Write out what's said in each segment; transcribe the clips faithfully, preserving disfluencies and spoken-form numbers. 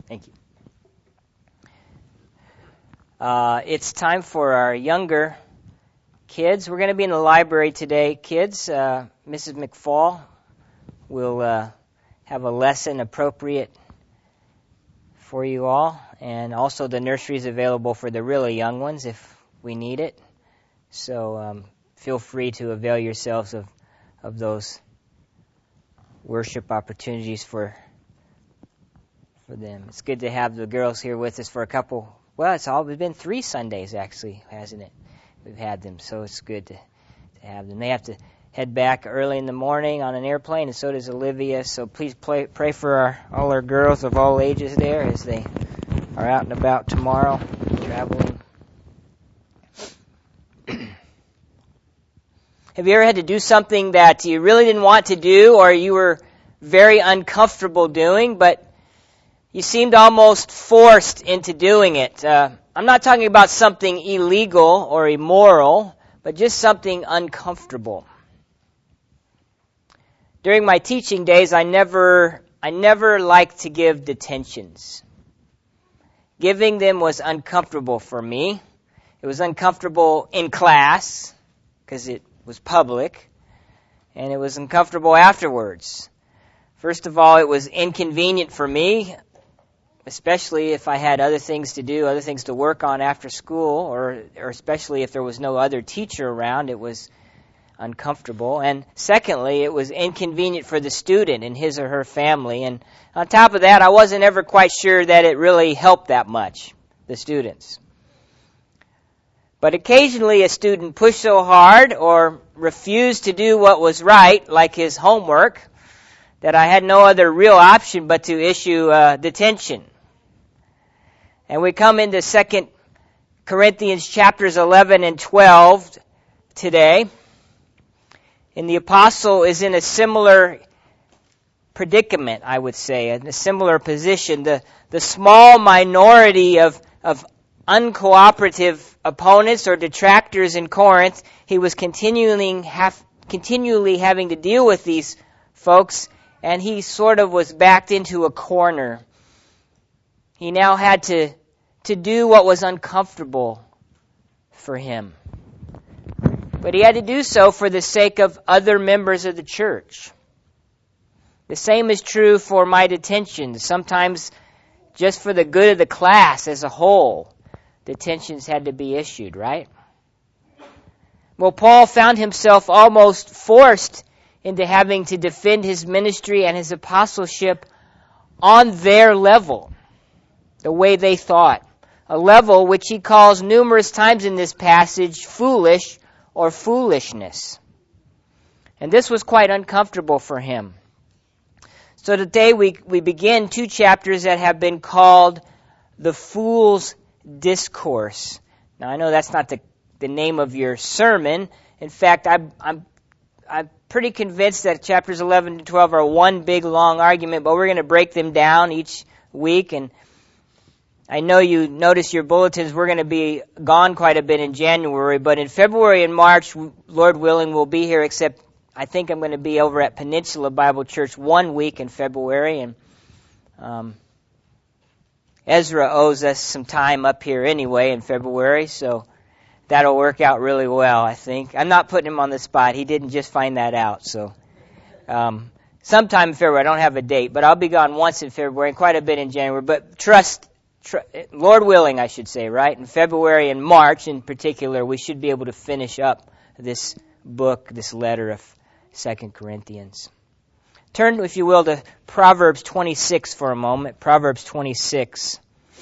Thank you. Uh, it's time for our younger kids. We're going to be in the library today. Kids, uh, Missus McFall will uh, have a lesson appropriate for you all. And also the nursery is available for the really young ones if we need it. So um, feel free to avail yourselves of, of those worship opportunities for for them. It's good to have the girls here with us for a couple. Well, it's all it's been three Sundays actually, hasn't it? We've had them, so it's good to, to have them. They have to head back early in the morning on an airplane, and so does Olivia. So please play, pray for our, all our girls of all ages there as they are out and about tomorrow, traveling. Have you ever had to do something that you really didn't want to do, or you were very uncomfortable doing, but you seemed almost forced into doing it? Uh, I'm not talking about something illegal or immoral, but just something uncomfortable. During my teaching days, I never, I never liked to give detentions. Giving them was uncomfortable for me. It was uncomfortable in class because it was public, and it was uncomfortable afterwards. First of all, it was inconvenient for me, especially if I had other things to do, other things to work on after school, or, or especially if there was no other teacher around, it was uncomfortable. And secondly, it was inconvenient for the student and his or her family. And on top of that, I wasn't ever quite sure that it really helped that much, the students. But occasionally a student pushed so hard or refused to do what was right, like his homework, that I had no other real option but to issue uh, detention. And we come into Second Corinthians chapters eleven and twelve today. And the apostle is in a similar predicament, I would say, in a similar position. The the small minority of, of uncooperative opponents or detractors in Corinth, he was continuing have, continually having to deal with these folks, and he sort of was backed into a corner. He now had to, to do what was uncomfortable for him. But he had to do so for the sake of other members of the church. The same is true for my detentions. Sometimes just for the good of the class as a whole, detentions had to be issued, right? Well, Paul found himself almost forced into having to defend his ministry and his apostleship on their level, the way they thought. A level which he calls numerous times in this passage foolish or foolishness. And this was quite uncomfortable for him. So today we, we begin two chapters that have been called the Fool's Discourse. Now I know that's not the, the name of your sermon. In fact, I, I'm I'm pretty convinced that chapters eleven to twelve are one big long argument, but we're going to break them down each week. And I know you notice your bulletins, we're going to be gone quite a bit in January, but in February and March, Lord willing, we'll be here, except I think I'm going to be over at Peninsula Bible Church one week in February, and um, Ezra owes us some time up here anyway in February, so that'll work out really well, I think. I'm not putting him on the spot. He didn't just find that out, so um, sometime in February. I don't have a date, but I'll be gone once in February and quite a bit in January, but trust Lord willing, I should say, right? In February and March in particular, we should be able to finish up this book, this letter of Second Corinthians. Turn, if you will, to Proverbs twenty-six for a moment. Proverbs twenty-six.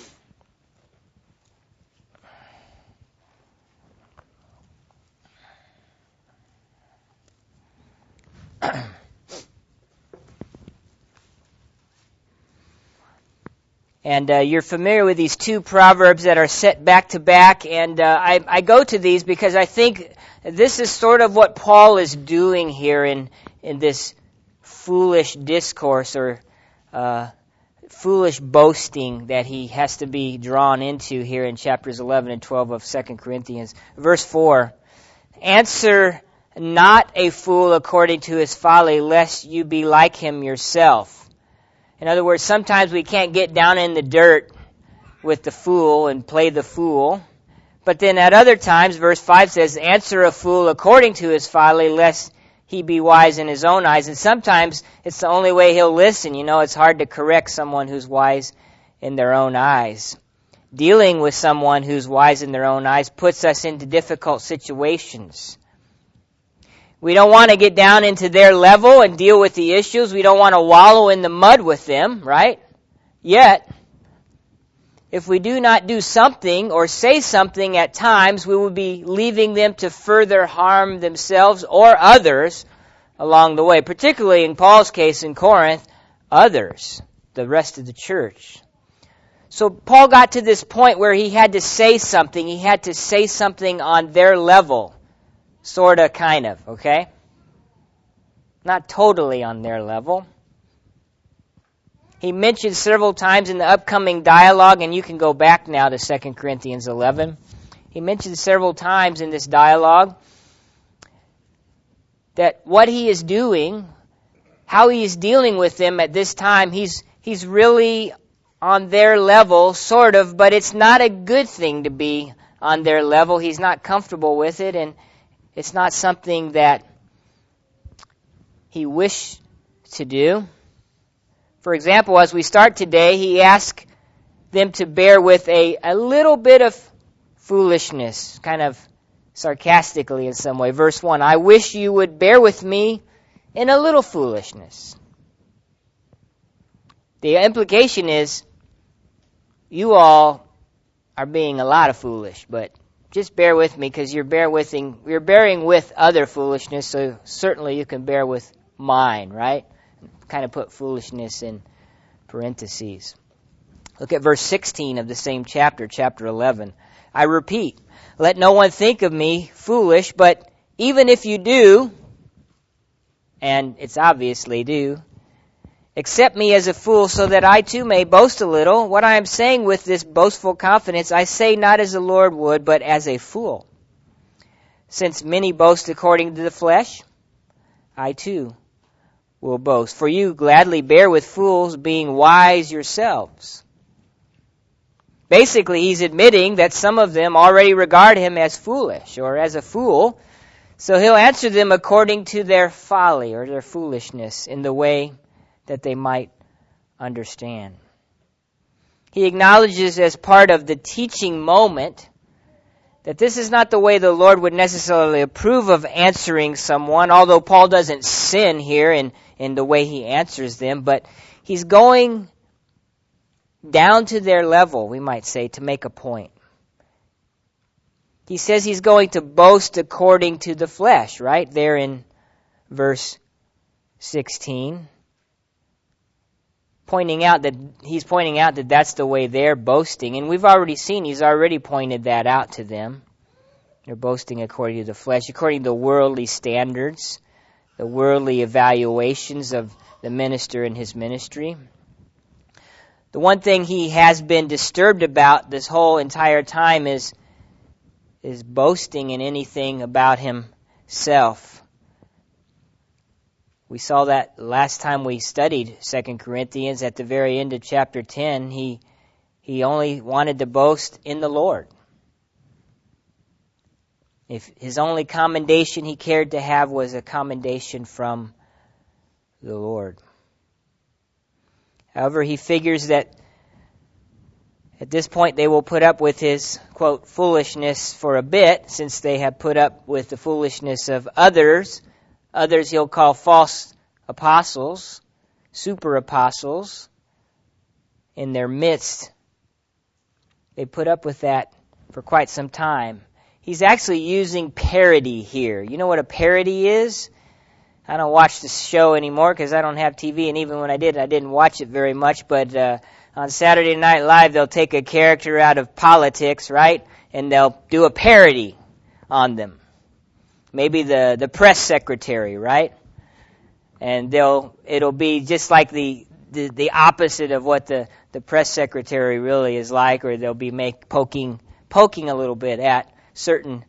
And uh, you're familiar with these two proverbs that are set back to back. And uh, I, I go to these because I think this is sort of what Paul is doing here in, in this foolish discourse or uh, foolish boasting that he has to be drawn into here in chapters eleven and twelve of Second Corinthians. Verse four, answer not a fool according to his folly, lest you be like him yourself. In other words, sometimes we can't get down in the dirt with the fool and play the fool. But then at other times, verse five says, answer a fool according to his folly, lest he be wise in his own eyes. And sometimes it's the only way he'll listen. You know, it's hard to correct someone who's wise in their own eyes. Dealing with someone who's wise in their own eyes puts us into difficult situations. We don't want to get down into their level and deal with the issues. We don't want to wallow in the mud with them, right? Yet, if we do not do something or say something at times, we will be leaving them to further harm themselves or others along the way. Particularly in Paul's case in Corinth, others, the rest of the church. So Paul got to this point where he had to say something. He had to say something on their level. Sort of, kind of, okay? Not totally on their level. He mentioned several times in the upcoming dialogue, and you can go back now to Second Corinthians eleven. He mentioned several times in this dialogue that what he is doing, how he is dealing with them at this time, he's he's really on their level, sort of, but it's not a good thing to be on their level. He's not comfortable with it, and it's not something that he wished to do. For example, as we start today, he asked them to bear with a, a little bit of foolishness, kind of sarcastically in some way. Verse one, I wish you would bear with me in a little foolishness. The implication is you all are being a lot of foolish, but just bear with me because you're bear withing, you're bearing with other foolishness, so certainly you can bear with mine, right? Kind of put foolishness in parentheses. Look at verse sixteen of the same chapter, chapter eleven. I repeat, let no one think of me foolish, but even if you do, and it's obviously do, accept me as a fool so that I too may boast a little. What I am saying with this boastful confidence, I say not as the Lord would, but as a fool. Since many boast according to the flesh, I too will boast. For you gladly bear with fools, being wise yourselves. Basically, he's admitting that some of them already regard him as foolish or as a fool, so he'll answer them according to their folly or their foolishness in the way that they might understand. He acknowledges as part of the teaching moment that this is not the way the Lord would necessarily approve of answering someone, although Paul doesn't sin here in, in the way he answers them, but he's going down to their level, we might say, to make a point. He says he's going to boast according to the flesh, right? There in verse sixteen. Pointing out that he's pointing out that that's the way they're boasting. And we've already seen, he's already pointed that out to them. They're boasting according to the flesh, according to the worldly standards, the worldly evaluations of the minister and his ministry. The one thing he has been disturbed about this whole entire time is, is boasting in anything about himself. We saw that last time we studied Second Corinthians at the very end of chapter ten. He, he only wanted to boast in the Lord. If his only commendation he cared to have was a commendation from the Lord. However, he figures that at this point they will put up with his, quote, foolishness for a bit, since they have put up with the foolishness of others. Others he'll call false apostles, super apostles, in their midst. They put up with that for quite some time. He's actually using parody here. You know what a parody is? I don't watch this show anymore because I don't have T V, and even when I did, I didn't watch it very much. But uh, on Saturday Night Live, they'll take a character out of politics, right? And they'll do a parody on them. Maybe the, the press secretary, right? And they'll it'll be just like the, the, the opposite of what the, the press secretary really is like, or they'll be make poking poking a little bit at certain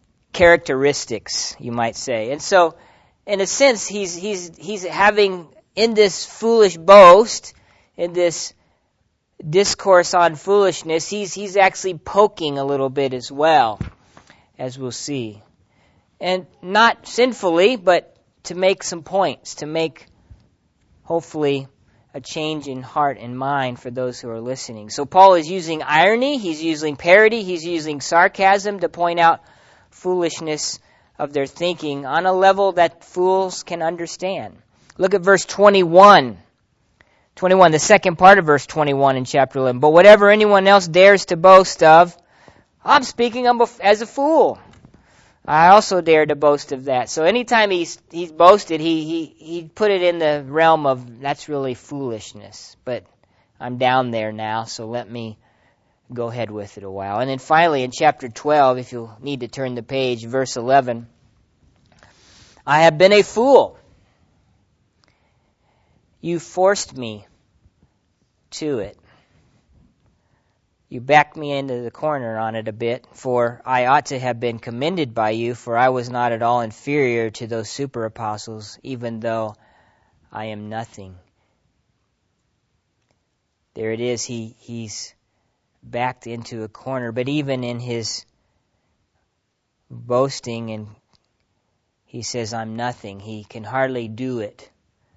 characteristics, you might say. And so, in a sense, he's he's he's having in this foolish boast, in this discourse on foolishness, he's he's actually poking a little bit as well, as we'll see. And not sinfully, but to make some points, to make, hopefully, a change in heart and mind for those who are listening. So Paul is using irony, he's using parody, he's using sarcasm to point out foolishness of their thinking on a level that fools can understand. Look at verse twenty-one. twenty-one, the second part of verse twenty-one in chapter eleven. But whatever anyone else dares to boast of, I'm speaking as a fool. I also dare to boast of that. So anytime he's he's boasted, he he he put it in the realm of that's really foolishness. But I'm down there now, so let me go ahead with it a while. And then finally in chapter twelve, if you'll need to turn the page, verse eleven, I have been a fool. You forced me to it. You backed me into the corner on it a bit, for I ought to have been commended by you, for I was not at all inferior to those super apostles, even though I am nothing. There it is, he he's backed into a corner, but even in his boasting, and he says, I'm nothing. He can hardly do it.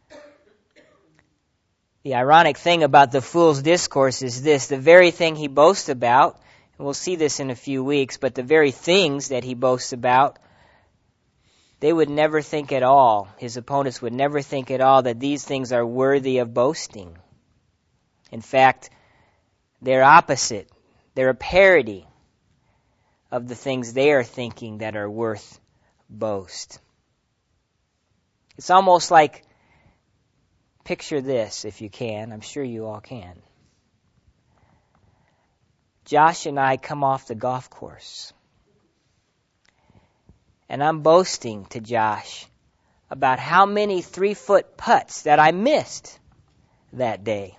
The ironic thing about the fool's discourse is this, the very thing he boasts about, and we'll see this in a few weeks, but the very things that he boasts about, they would never think at all, his opponents would never think at all that these things are worthy of boasting. In fact, they're opposite. They're a parody of the things they are thinking that are worth boast. It's almost like, picture this if you can. I'm sure you all can. Josh and I come off the golf course. And I'm boasting to Josh about how many three-foot putts that I missed that day.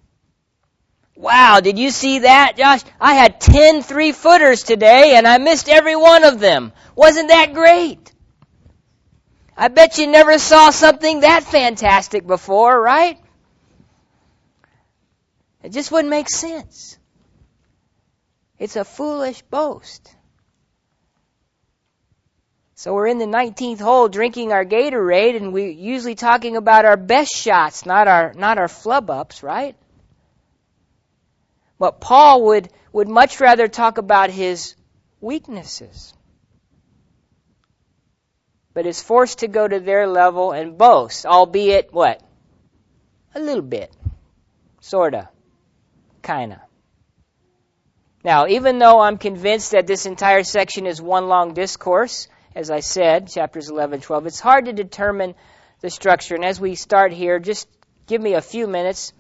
Wow, did you see that, Josh? I had ten three-footers today and I missed every one of them. Wasn't that great? I bet you never saw something that fantastic before, right? It just wouldn't make sense. It's a foolish boast. So we're in the nineteenth hole drinking our Gatorade, and we're usually talking about our best shots, not our not our flub-ups, right? But Paul would, would much rather talk about his weaknesses, but is forced to go to their level and boast, albeit what? A little bit. Sorta. Kinda. Now, even though I'm convinced that this entire section is one long discourse, as I said, chapters eleven, twelve, it's hard to determine the structure. And as we start here, just give me a few minutes.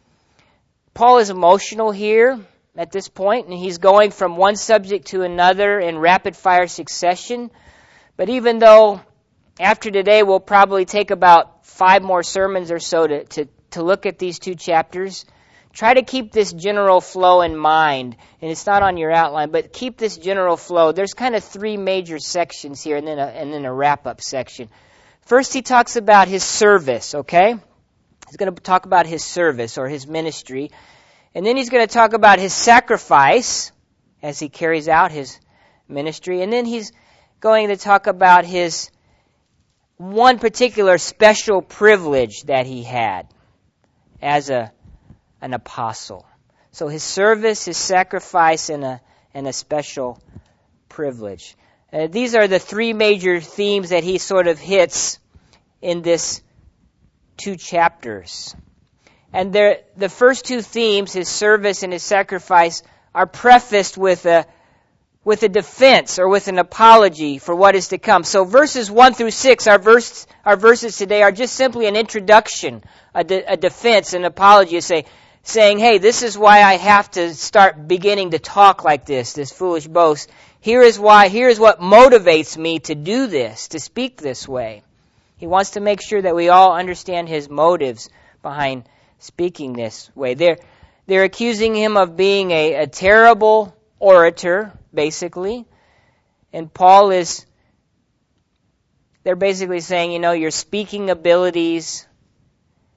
Paul is emotional here at this point, and he's going from one subject to another in rapid-fire succession. But even though after today we'll probably take about five more sermons or so to, to, to look at these two chapters, try to keep this general flow in mind. And it's not on your outline, but keep this general flow. There's kind of three major sections here and then a, and then a wrap-up section. First, he talks about his service, okay? He's going to talk about his service or his ministry. And then he's going to talk about his sacrifice as he carries out his ministry. And then he's going to talk about his one particular special privilege that he had as a an apostle. So his service, his sacrifice, and a and a special privilege. Uh, these are the three major themes that he sort of hits in this two chapters. And the first two themes, his service and his sacrifice, are prefaced with a with a defense or with an apology for what is to come. So verses one through six, our verse, our verses today are just simply an introduction, a, de, a defense, an apology, say, saying, hey, this is why I have to start beginning to talk like this, this foolish boast. Here is why, here is what motivates me to do this, to speak this way. He wants to make sure that we all understand his motives behind speaking this way. They're, they're accusing him of being a, a terrible orator, basically. And Paul is, they're basically saying, you know, your speaking abilities,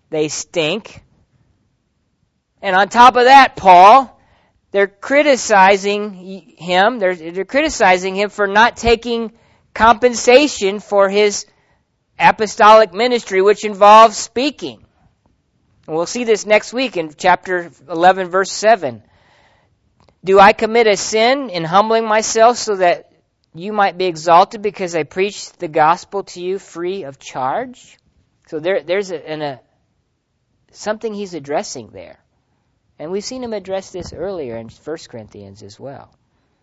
They stink. And on top of that, Paul, they're criticizing him. They're, they're criticizing him for not taking compensation for his apostolic ministry, which involves speaking. And we'll see this next week in chapter eleven, verse seven. Do I commit a sin in humbling myself so that you might be exalted because I preach the gospel to you free of charge? So there, there's a, an, a, something he's addressing there. And we've seen him address this earlier in First Corinthians as well.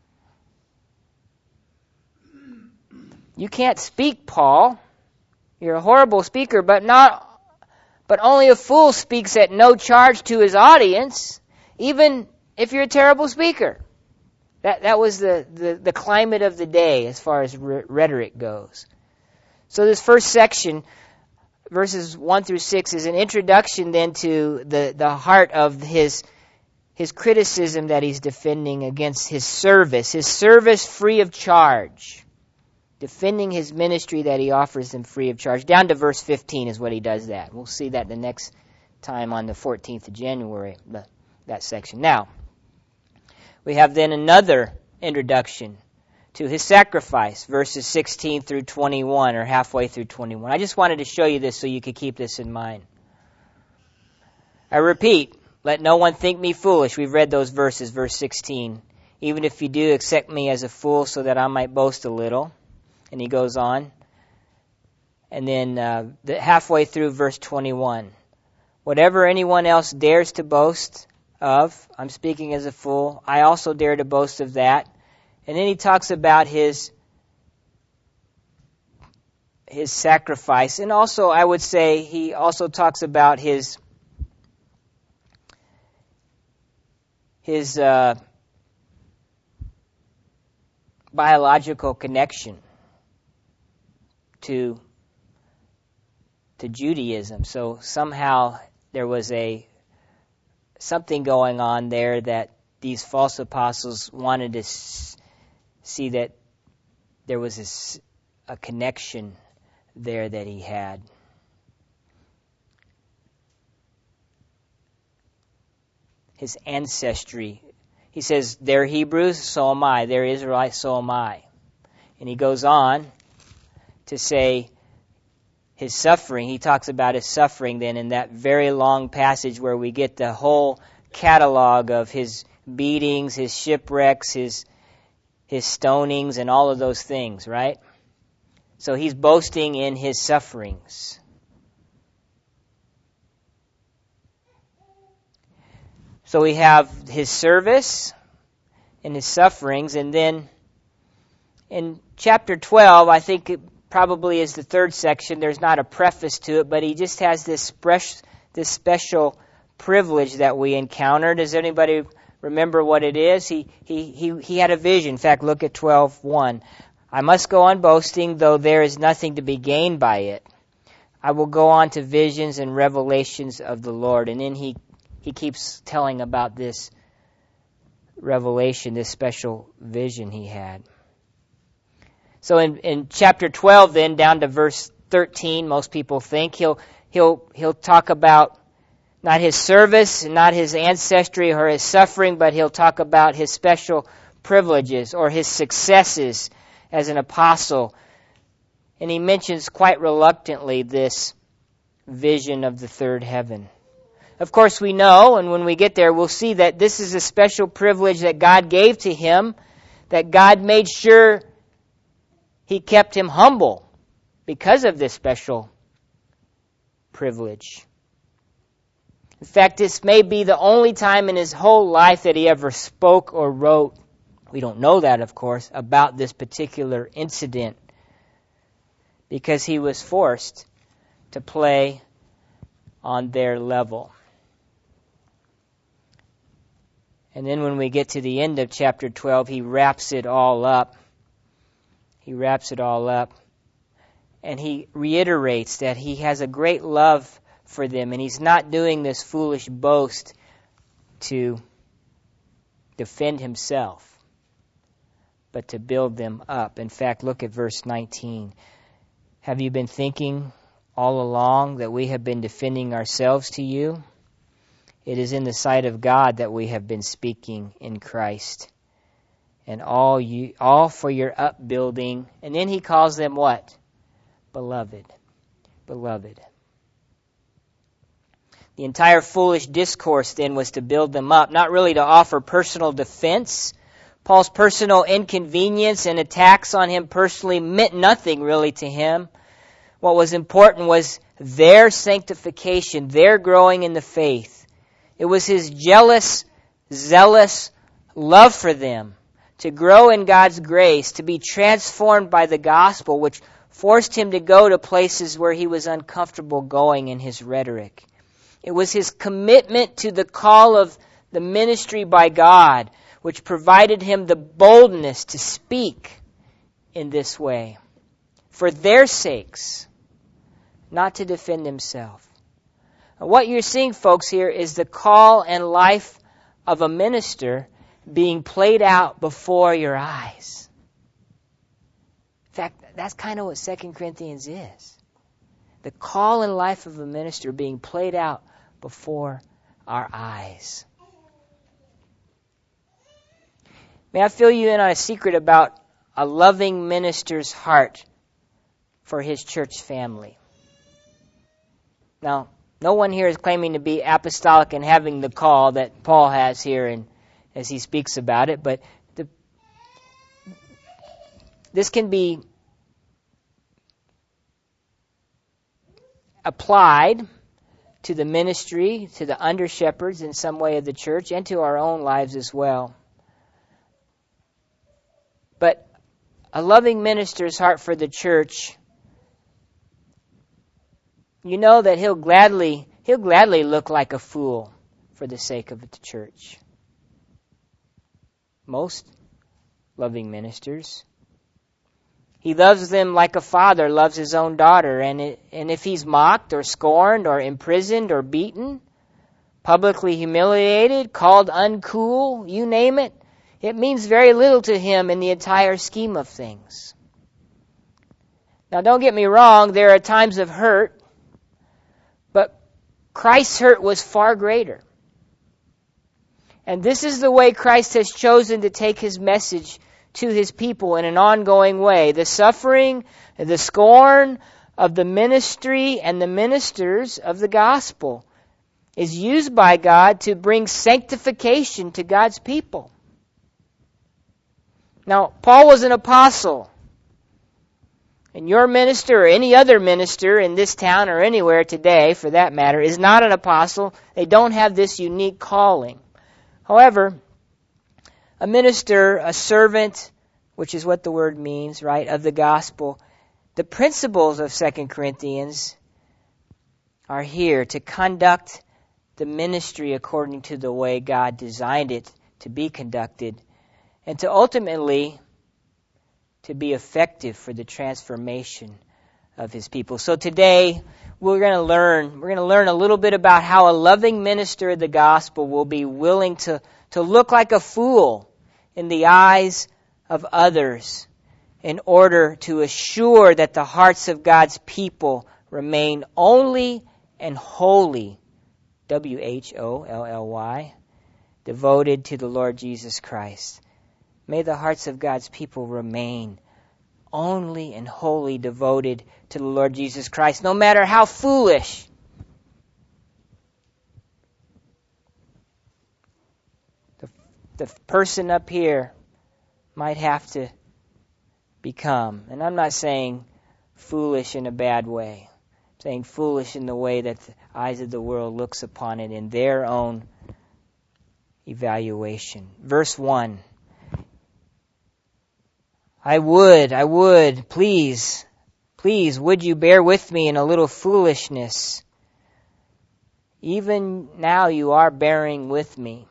You can't speak, Paul. You're a horrible speaker, but not, but only a fool speaks at no charge to his audience, even if you're a terrible speaker. That that was the, the, the climate of the day as far as r- rhetoric goes. So this first section, verses one through six, is an introduction then to the, the heart of his his criticism that he's defending against his service, his service free of charge. Defending his ministry that he offers them free of charge. Down to verse fifteen is what he does that. We'll see that the next time on the fourteenth of January, that section. Now, we have then another introduction to his sacrifice, verses sixteen through twenty-one, or halfway through twenty-one. I just wanted to show you this so you could keep this in mind. I repeat, let no one think me foolish. We've read those verses, verse sixteen. Even if you do, accept me as a fool so that I might boast a little. And he goes on. And then uh, the, halfway through verse twenty-one. Whatever anyone else dares to boast of, I'm speaking as a fool, I also dare to boast of that. And then he talks about his his sacrifice. And also, I would say, he also talks about his his uh, biological connection to to Judaism. So somehow there was a something going on there that these false apostles wanted to s- see that there was this, a connection there that he had. His ancestry. He says, they're Hebrews, so am I. They're Israelites, so am I. And he goes on to say his suffering. He talks about his suffering then in that very long passage where we get the whole catalog of his beatings, his shipwrecks, his his stonings, and all of those things, right? So he's boasting in his sufferings. So we have his service and his sufferings, and then in chapter twelve, I think it probably is the third section. There's not a preface to it, but he just has this spe- this special privilege that we encounter. Does anybody remember what it is? He he he he had a vision. In fact, look at twelve one. I must go on boasting, though there is nothing to be gained by it. I will go on to visions and revelations of the Lord. And then he he keeps telling about this revelation, this special vision he had. So in, in chapter twelve, then down to verse thirteen, most people think he'll he'll he'll talk about not his service, not his ancestry or his suffering, but he'll talk about his special privileges or his successes as an apostle. And he mentions quite reluctantly this vision of the third heaven. Of course, we know, and when we get there, we'll see that this is a special privilege that God gave to him, that God made sure he kept him humble because of this special privilege. In fact, this may be the only time in his whole life that he ever spoke or wrote, we don't know that, of course, about this particular incident, because he was forced to play on their level. And then when we get to the end of chapter twelve, he wraps it all up. He wraps it all up. And he reiterates that he has a great love for them, and he's not doing this foolish boast to defend himself, but to build them up. In fact, look at verse nineteen. Have you been thinking all along that we have been defending ourselves to you. It is in the sight of God that we have been speaking in Christ. And all you, all for your upbuilding. And then he calls them what? Beloved. Beloved. The entire foolish discourse then was to build them up, not really to offer personal defense. Paul's personal inconvenience and attacks on him personally meant nothing really to him. What was important was their sanctification, their growing in the faith. It was his jealous, zealous love for them to grow in God's grace, to be transformed by the gospel, which forced him to go to places where he was uncomfortable going in his rhetoric. It was his commitment to the call of the ministry by God, which provided him the boldness to speak in this way. For their sakes, not to defend himself. What you're seeing, folks, here is the call and life of a minister being played out before your eyes. In fact, that's kind of what Second Corinthians is. The call and life of a minister being played out before our eyes. May I fill you in on a secret about a loving minister's heart for his church family. Now, no one here is claiming to be apostolic and having the call that Paul has here and as he speaks about it, but the, this can be applied to the ministry, to the under-shepherds in some way of the church, and to our own lives as well. But a loving minister's heart for the church, you know that he'll gladly he'll gladly look like a fool for the sake of the church. Most loving ministers. He loves them like a father loves his own daughter, and it, and if he's mocked or scorned or imprisoned or beaten, publicly humiliated, called uncool, you name it, it means very little to him in the entire scheme of things. Now, don't get me wrong, there are times of hurt, but Christ's hurt was far greater. And this is the way Christ has chosen to take his message to his people in an ongoing way. The suffering, the scorn of the ministry and the ministers of the gospel is used by God to bring sanctification to God's people. Now, Paul was an apostle. And your minister or any other minister in this town or anywhere today, for that matter, is not an apostle. They don't have this unique calling. However, a minister, a servant, which is what the word means, right, of the gospel, the principles of Second Corinthians are here to conduct the ministry according to the way God designed it to be conducted, and to ultimately to be effective for the transformation of his people. So today we're going to learn, we're going to learn a little bit about how a loving minister of the gospel will be willing to, to look like a fool in the eyes of others in order to assure that the hearts of God's people remain only and wholly, W H O L L Y, devoted to the Lord Jesus Christ. May the hearts of God's people remain only and wholly devoted to the Lord Jesus Christ, no matter how foolish. The, the person up here might have to become. And I'm not saying foolish in a bad way. I'm saying foolish in the way that the eyes of the world looks upon it in their own evaluation. Verse one. I would, I would, please, please, would you bear with me in a little foolishness? Even now you are bearing with me.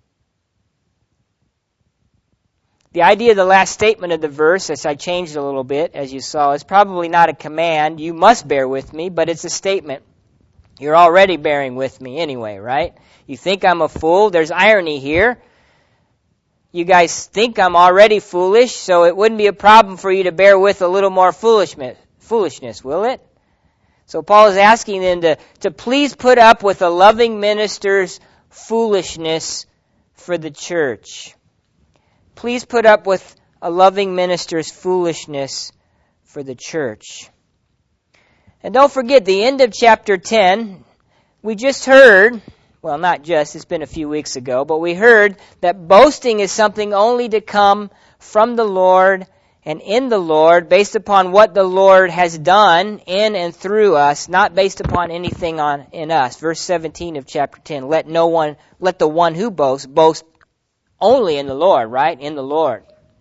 The idea of the last statement of the verse, as I changed a little bit, as you saw, is probably not a command. You must bear with me, but it's a statement. You're already bearing with me anyway, right? You think I'm a fool? There's irony here. You guys think I'm already foolish, so it wouldn't be a problem for you to bear with a little more foolishness, foolishness, will it? So Paul is asking them to, to please put up with a loving minister's foolishness for the church. Please put up with a loving minister's foolishness for the church. And don't forget, the end of chapter ten, we just heard, well, not just, it's been a few weeks ago, but we heard that boasting is something only to come from the Lord and in the Lord, based upon what the Lord has done in and through us, not based upon anything on in us. Verse seventeen of chapter ten, let no one, let the one who boasts, boast only in the Lord, right? In the Lord.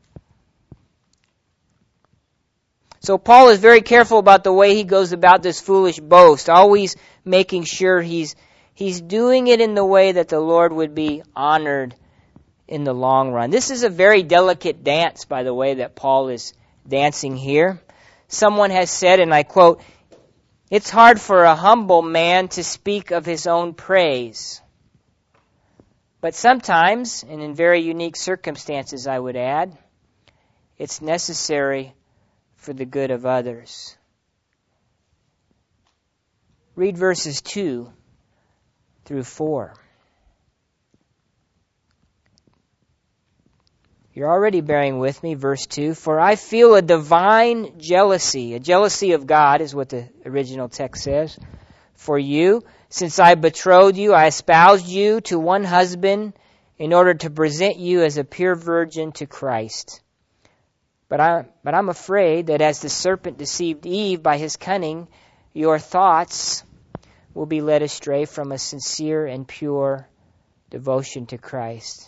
So Paul is very careful about the way he goes about this foolish boast, always making sure he's he's doing it in the way that the Lord would be honored in the long run. This is a very delicate dance, by the way, that Paul is dancing here. Someone has said, and I quote, "It's hard for a humble man to speak of his own praise. But sometimes, and in very unique circumstances, I would add, it's necessary for the good of others." Read verses two through four. You're already bearing with me, verse two. "For I feel a divine jealousy," a jealousy of God is what the original text says, "for you, since I betrothed you, I espoused you to one husband in order to present you as a pure virgin to Christ. But, I, but I'm afraid that as the serpent deceived Eve by his cunning, your thoughts will be led astray from a sincere and pure devotion to Christ."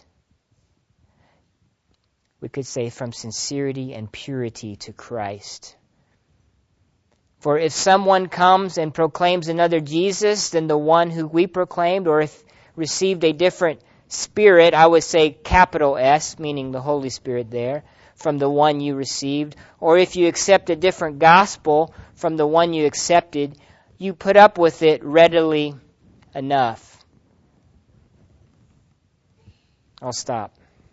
We could say from sincerity and purity to Christ. "For if someone comes and proclaims another Jesus than the one who we proclaimed, or if received a different Spirit," I would say capital S, meaning the Holy Spirit there, "from the one you received, or if you accept a different gospel from the one you accepted, you put up with it readily enough." I'll stop.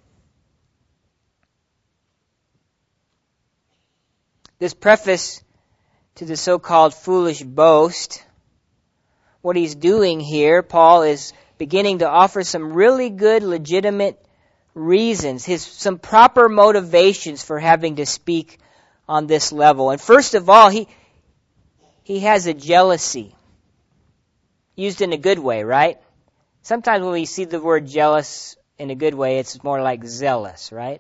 This preface to the so-called foolish boast, what he's doing here, Paul is beginning to offer some really good, legitimate reasons, his some proper motivations for having to speak on this level. And first of all, he he has a jealousy, used in a good way, right? Sometimes when we see the word jealous in a good way, it's more like zealous, right?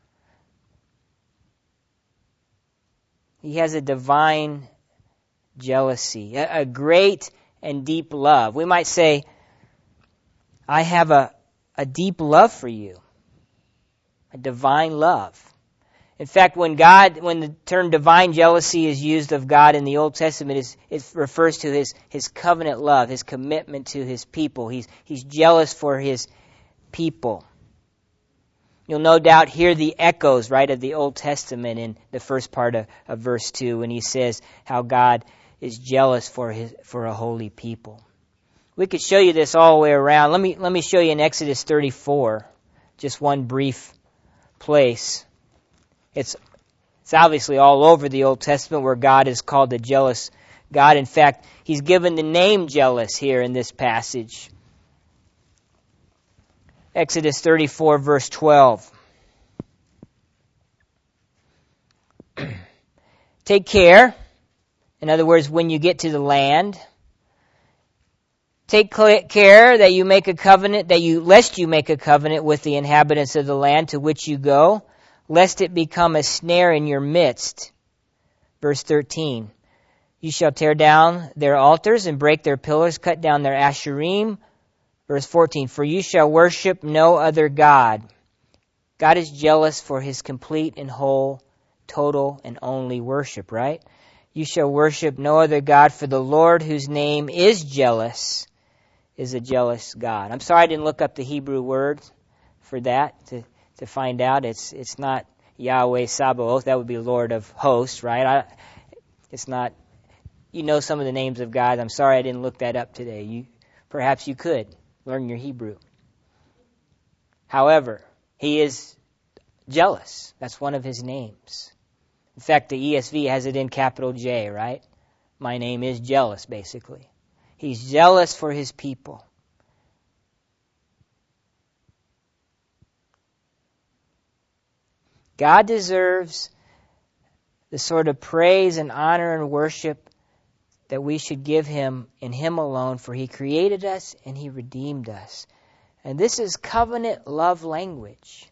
He has a divine jealousy, a, a great and deep love. We might say, I have a, a deep love for you, a divine love. In fact, when God, when the term divine jealousy is used of God in the Old Testament, it, it refers to his, his covenant love, his commitment to his people. He's, he's jealous for his people. You'll no doubt hear the echoes, right, of the Old Testament in the first part of, of verse two when he says how God is jealous for his for a holy people. We could show you this all the way around. Let me let me show you in Exodus thirty-four, just one brief place. It's it's obviously all over the Old Testament where God is called the jealous God. In fact, he's given the name jealous here in this passage. Exodus thirty-four, verse twelve. Take care. In other words, when you get to the land, take care that you make a covenant, that you, lest you make a covenant with the inhabitants of the land to which you go, lest it become a snare in your midst. Verse thirteen. You shall tear down their altars and break their pillars, cut down their asherim. Verse fourteen, for you shall worship no other God. God is jealous for his complete and whole, total and only worship, right? You shall worship no other God, for the Lord whose name is jealous is a jealous God. I'm sorry I didn't look up the Hebrew word for that to, to find out. It's it's not Yahweh Sabaoth. That would be Lord of hosts, right? I, it's not, you know some of the names of God. I'm sorry I didn't look that up today. You perhaps you could learn your Hebrew. However, he is jealous. That's one of his names. In fact, the E S V has it in capital J, right? my name is jealous, basically. He's jealous for his people. God deserves the sort of praise and honor and worship that we should give him in him alone, for he created us and he redeemed us. And this is covenant love language.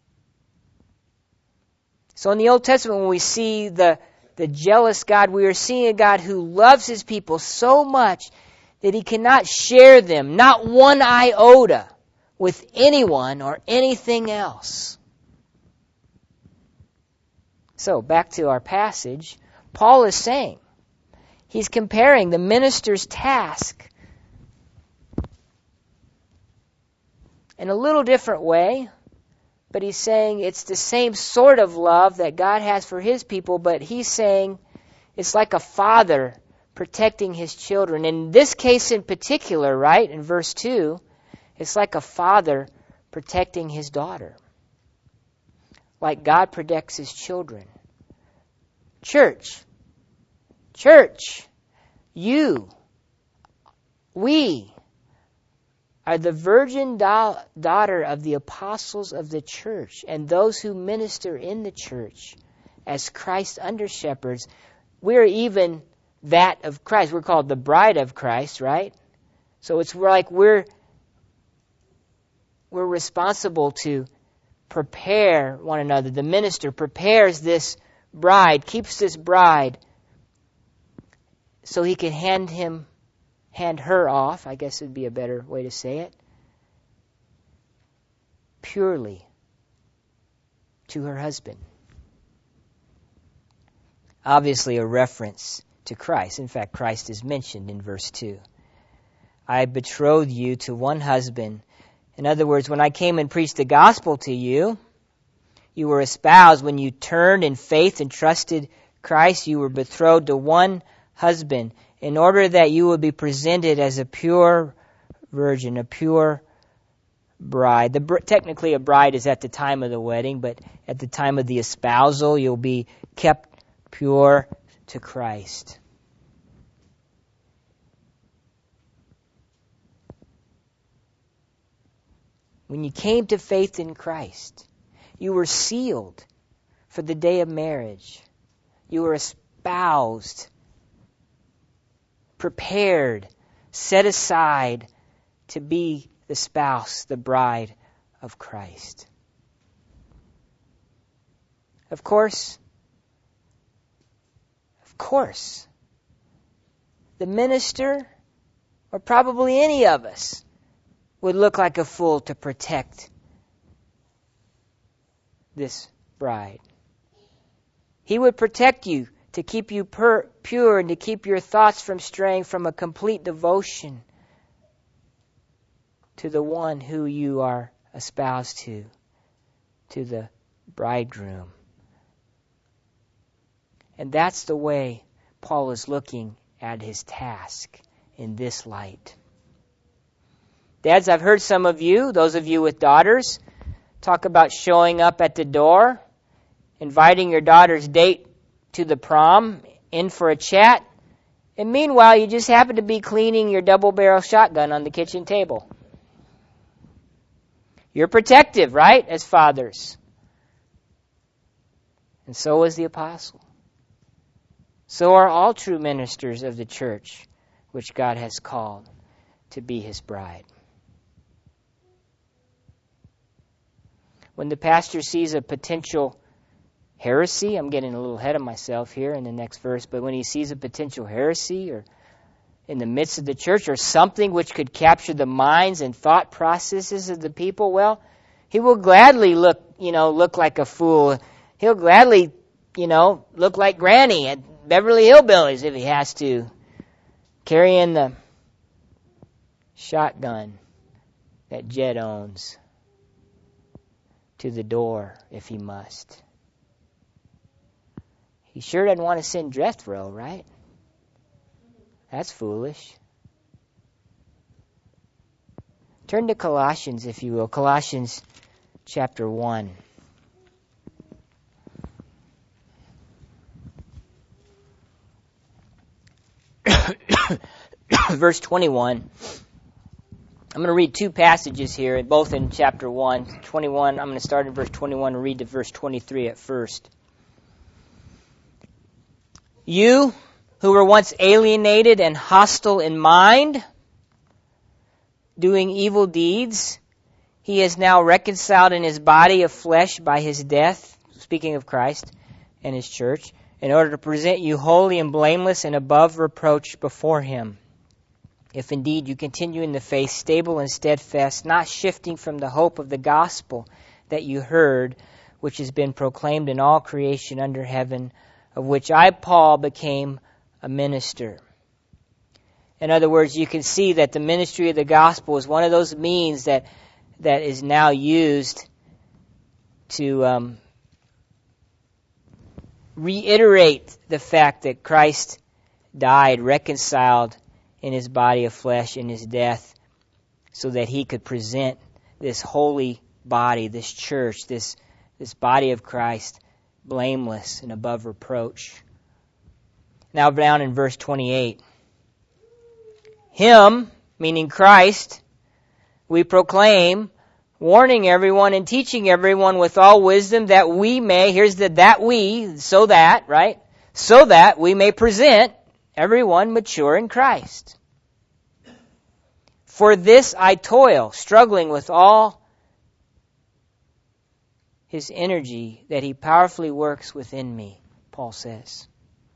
So in the Old Testament, when we see the, the jealous God, we are seeing a God who loves his people so much that he cannot share them, not one iota, with anyone or anything else. So, back to our passage, Paul is saying, he's comparing the minister's task in a little different way, but he's saying it's the same sort of love that God has for his people, but he's saying it's like a father protecting his children. In this case in particular, right, in verse two, it's like a father protecting his daughter, like God protects his children. Church, church, you, we are the virgin da- daughter of the apostles of the church and those who minister in the church as Christ under shepherds. We're even that of Christ. We're called the bride of Christ, right? So it's like we're we're responsible to prepare one another. The minister prepares this bride, keeps this bride so he can hand him, hand her off, I guess would be a better way to say it, purely to her husband. Obviously a reference to Christ. In fact, Christ is mentioned in verse two. I betrothed you to one husband. In other words, when I came and preached the gospel to you, you were espoused. When you turned in faith and trusted Christ, you were betrothed to one husband in order that you would be presented as a pure virgin, a pure bride. The, technically, a bride is at the time of the wedding, but at the time of the espousal, you'll be kept pure to Christ. When you came to faith in Christ, you were sealed for the day of marriage. You were espoused, prepared, set aside to be the spouse, the bride of Christ. Of course, of course, the minister, or probably any of us, would look like a fool to protect this bride. He would protect you to keep you pur- pure and to keep your thoughts from straying from a complete devotion to the one who you are espoused to, to the bridegroom. And that's the way Paul is looking at his task in this light. Dads, I've heard some of you, those of you with daughters, talk about showing up at the door, inviting your daughter's date to the prom, in for a chat, and meanwhile you just happen to be cleaning your double-barrel shotgun on the kitchen table. You're protective, right, as fathers? And so is the apostle. So are all true ministers of the church, which God has called to be his bride. When the pastor sees a potential heresy, I'm getting a little ahead of myself here in the next verse, but when he sees a potential heresy or in the midst of the church or something which could capture the minds and thought processes of the people, well, he will gladly look, you know, look like a fool. He'll gladly, you know, look like Granny at Beverly Hillbillies if he has to, carrying the shotgun that Jed owns to the door if he must. He sure doesn't want to send Jethro, right? That's foolish. Turn to Colossians, if you will. Colossians chapter one. verse twenty-one. I'm going to read two passages here, both in chapter one. twenty-one, I'm going to start in verse twenty-one and read to verse twenty-three at first. You who were once alienated and hostile in mind, doing evil deeds, he is now reconciled in his body of flesh by his death, speaking of Christ and his church, in order to present you holy and blameless and above reproach before him. If indeed you continue in the faith, stable and steadfast, not shifting from the hope of the gospel that you heard, which has been proclaimed in all creation under heaven, of which I, Paul, became a minister. In other words, you can see that the ministry of the gospel is one of those means that that is now used to um, reiterate the fact that Christ died, reconciled in his body of flesh in his death, so that he could present this holy body, this church, this, this body of Christ, blameless and above reproach. Now down in verse twenty-eight. Him, meaning Christ, we proclaim, warning everyone and teaching everyone with all wisdom, that we may, here's the that we, so that, right? So that we may present everyone mature in Christ. For this I toil, struggling with all his energy that he powerfully works within me, Paul says.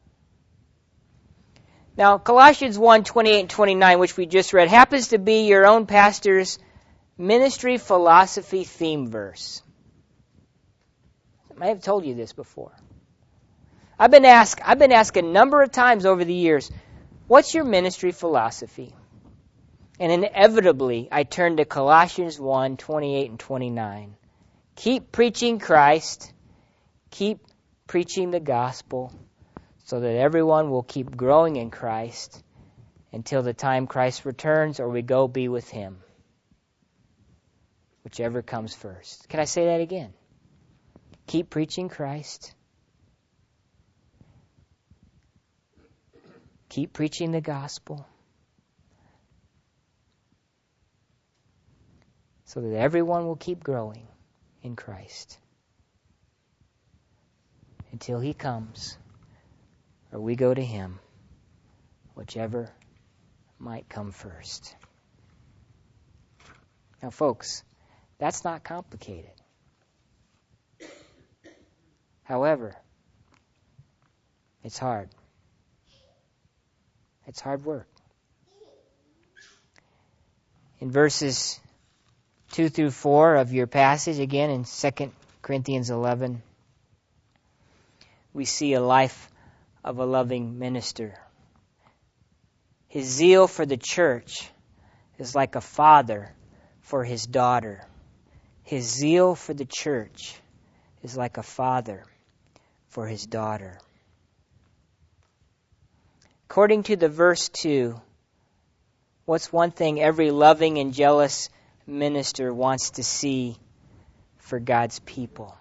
Now, Colossians one, twenty-eight and twenty-nine, which we just read, happens to be your own pastor's ministry philosophy theme verse. I have told you this before. I've been asked, I've been asked a number of times over the years, what's your ministry philosophy? And inevitably, I turn to Colossians one, twenty-eight and twenty-nine. Keep preaching Christ. Keep preaching the gospel so that everyone will keep growing in Christ until the time Christ returns or we go be with him. Whichever comes first. Can I say that again? Keep preaching Christ. Keep preaching the gospel so that everyone will keep growing in Christ until he comes or we go to him, whichever might come first. Now, folks, that's not complicated. However, it's hard. It's hard work. In verses two through four of your passage, again in Second Corinthians eleven, we see a life of a loving minister. His zeal for the church is like a father for his daughter. His zeal for the church is like a father for his daughter. According to the verse two, what's one thing every loving and jealous minister wants to see for God's people?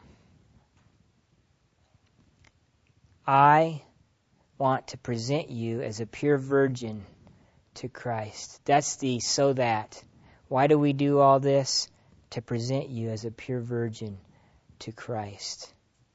I want to present you as a pure virgin to Christ. That's the so that. Why do we do all this? To present you as a pure virgin to Christ.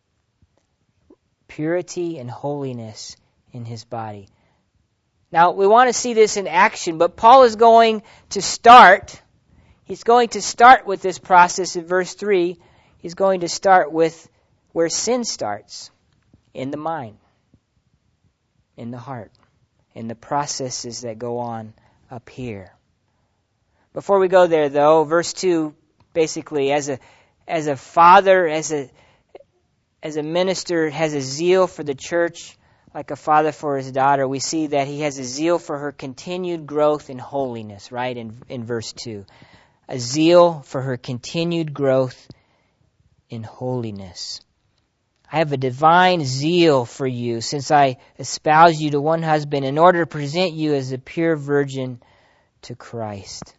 Purity and holiness in his body. Now, we want to see this in action, but Paul is going to start, he's going to start with this process in verse three. He's going to start with where sin starts, in the mind, in the heart, in the processes that go on up here. Before we go there, though, verse two, basically, as a as a father, as a as a minister, has a zeal for the church, like a father for his daughter, we see that he has a zeal for her continued growth in holiness, right, in, in verse two. A zeal for her continued growth in holiness. I have a divine zeal for you, since I espouse you to one husband in order to present you as a pure virgin to Christ.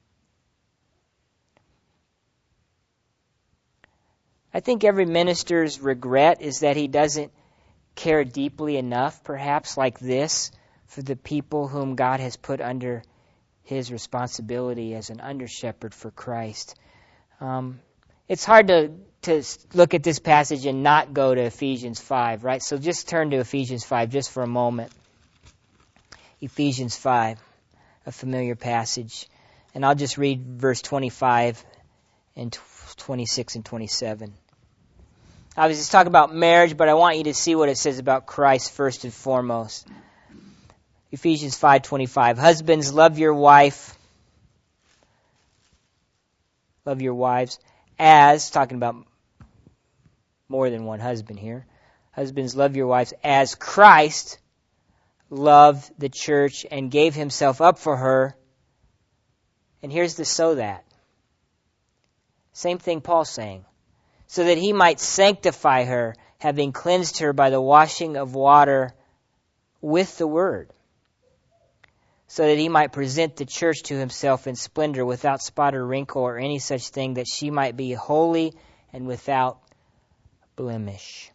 I think every minister's regret is that he doesn't care deeply enough, perhaps like this, for the people whom God has put under his responsibility as an under-shepherd for Christ. Um, it's hard to, to look at this passage and not go to Ephesians five, right? So just turn to Ephesians five just for a moment. Ephesians five, a familiar passage. And I'll just read verse twenty-five and twenty-six and twenty-seven. I was just talking about marriage, but I want you to see what it says about Christ first and foremost. Ephesians five twenty-five. Husbands, love your wife. Love your wives as, talking about more than one husband here. Husbands, love your wives as Christ loved the church and gave himself up for her. And here's the so that. Same thing Paul's saying. So that he might sanctify her, having cleansed her by the washing of water with the word, so that he might present the church to himself in splendor, without spot or wrinkle or any such thing, that she might be holy and without blemish.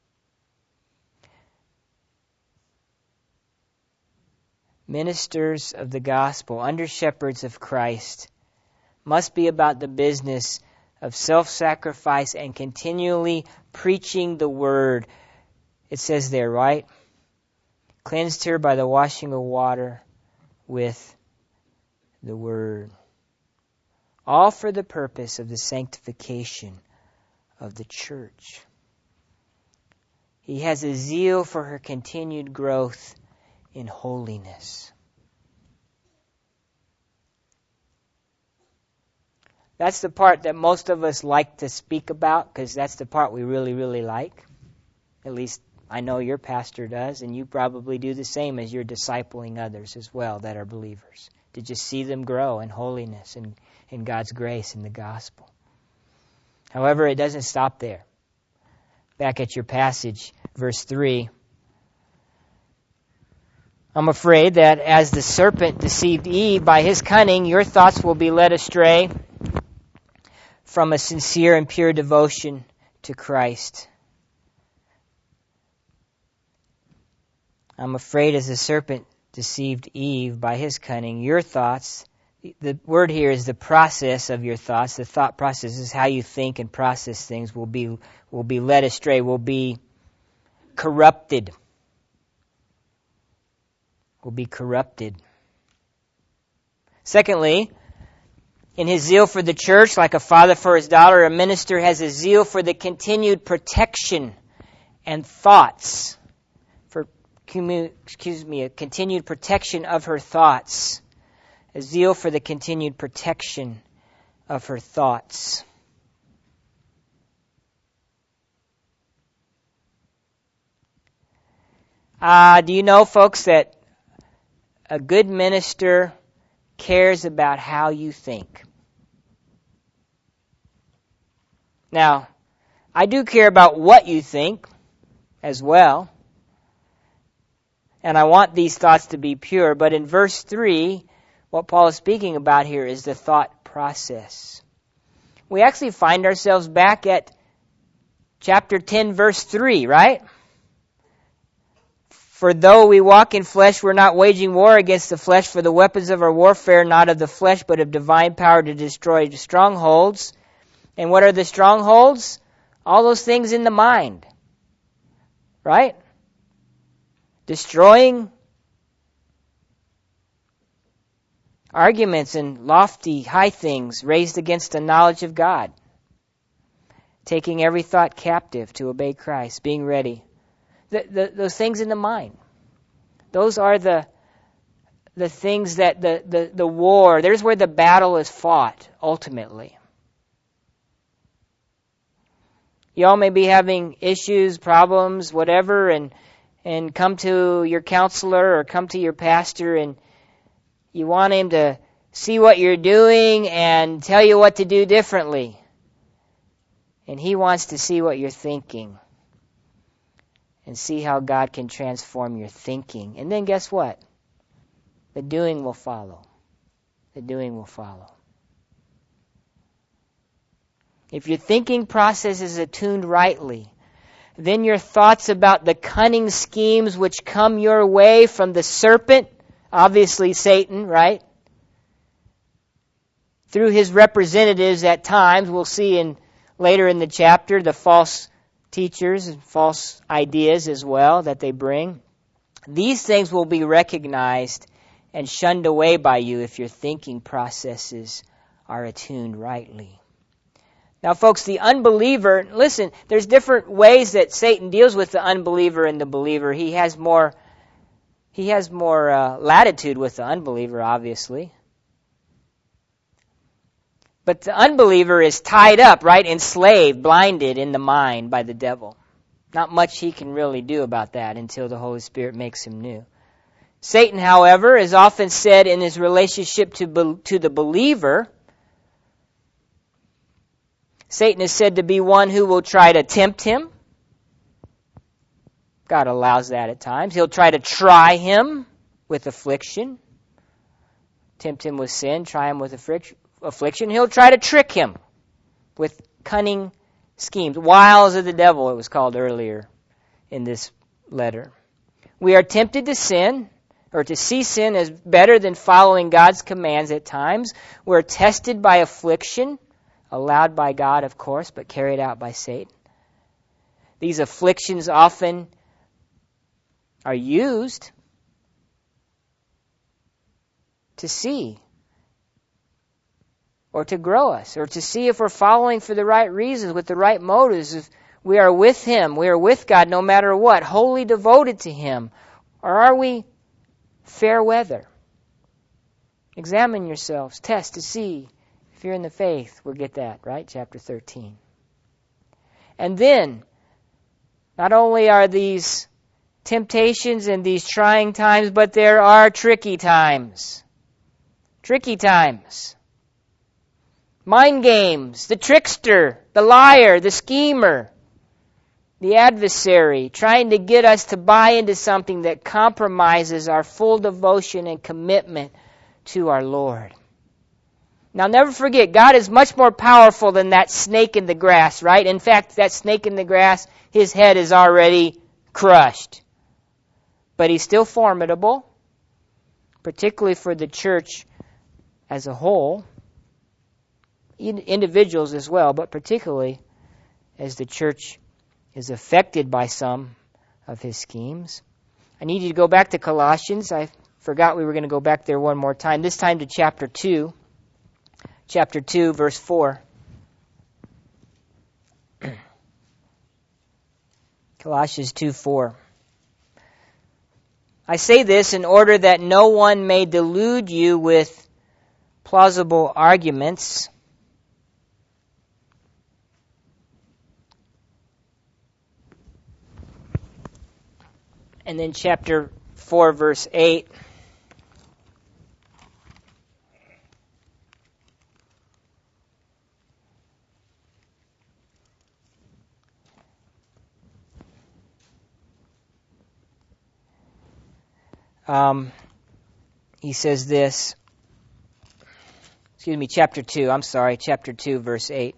Ministers of the gospel, under shepherds of Christ, must be about the business of self-sacrifice and continually preaching the word. It says there, right? Cleansed her by the washing of water with the word. All for the purpose of the sanctification of the church. He has a zeal for her continued growth in holiness. That's the part that most of us like to speak about, because that's the part we really, really like. At least I know your pastor does, and you probably do the same as you're discipling others as well that are believers, to just see them grow in holiness and in God's grace in the gospel. However, it doesn't stop there. Back at your passage, verse three. I'm afraid that as the serpent deceived Eve by his cunning, your thoughts will be led astray from a sincere and pure devotion to Christ. I'm afraid as the serpent deceived Eve by his cunning, your thoughts, the word here is the process of your thoughts, the thought process is how you think and process things, will be will be led astray, will be corrupted. Will be corrupted. Secondly, in his zeal for the church, like a father for his daughter, a minister has a zeal for the continued protection and thoughts. For, excuse me, a continued protection of her thoughts. A zeal for the continued protection of her thoughts. Uh, do you know, folks, that a good minister cares about how you think? Now, I do care about what you think as well. And I want these thoughts to be pure. But in verse three, what Paul is speaking about here is the thought process. We actually find ourselves back at chapter ten, verse three, right? For though we walk in flesh, we're not waging war against the flesh, for the weapons of our warfare, not of the flesh, but of divine power to destroy strongholds. And what are the strongholds? All those things in the mind. Right? Destroying arguments and lofty, high things raised against the knowledge of God. Taking every thought captive to obey Christ. Being ready. The, the, those things in the mind. Those are the the things that the, the, the war, there's where the battle is fought, ultimately. Y'all may be having issues, problems, whatever, and and come to your counselor or come to your pastor, and you want him to see what you're doing and tell you what to do differently. And he wants to see what you're thinking. And see how God can transform your thinking. And then guess what? The doing will follow. The doing will follow. If your thinking process is attuned rightly, Then your thoughts about the cunning schemes which come your way from the serpent, obviously Satan, right? Through his representatives at times, we'll see in later in the chapter, the false teachers and false ideas as well that they bring. These things will be recognized and shunned away by you if your thinking processes are attuned rightly. Now, folks, the unbeliever, listen, there's different ways that Satan deals with the unbeliever and the believer. He has more, he has more uh, latitude with the unbeliever, obviously. But the unbeliever is tied up, right, enslaved, blinded in the mind by the devil. Not much he can really do about that until the Holy Spirit makes him new. Satan, however, is often said in his relationship to, to the believer, Satan is said to be one who will try to tempt him. God allows that at times. He'll try to try him with affliction. Tempt him with sin, try him with affliction. He'll try to trick him with cunning schemes. Wiles of the devil, it was called earlier in this letter. We are tempted to sin, or to see sin as better than following God's commands at times. We're tested by affliction, allowed by God, of course, but carried out by Satan. These afflictions often are used to see or to grow us, or to see if we're following for the right reasons, with the right motives, if we are with Him, we are with God no matter what, wholly devoted to Him, or are we fair weather? Examine yourselves, test to see if you're in the faith. We'll get that, right? Chapter thirteen. And then, not only are these temptations and these trying times, but there are tricky times. Tricky times. Mind games, the trickster, the liar, the schemer, the adversary, trying to get us to buy into something that compromises our full devotion and commitment to our Lord. Now, never forget, God is much more powerful than that snake in the grass, right? In fact, that snake in the grass, his head is already crushed. But he's still formidable, particularly for the church as a whole. Individuals as well, but particularly as the church is affected by some of his schemes. I need you to go back to Colossians. I forgot we were going to go back there one more time, this time to chapter two. Chapter two, verse four. Colossians two four. I say this in order that no one may delude you with plausible arguments. And then chapter four, verse eight. Um, he says this, excuse me, chapter two, I'm sorry, chapter two, verse eight.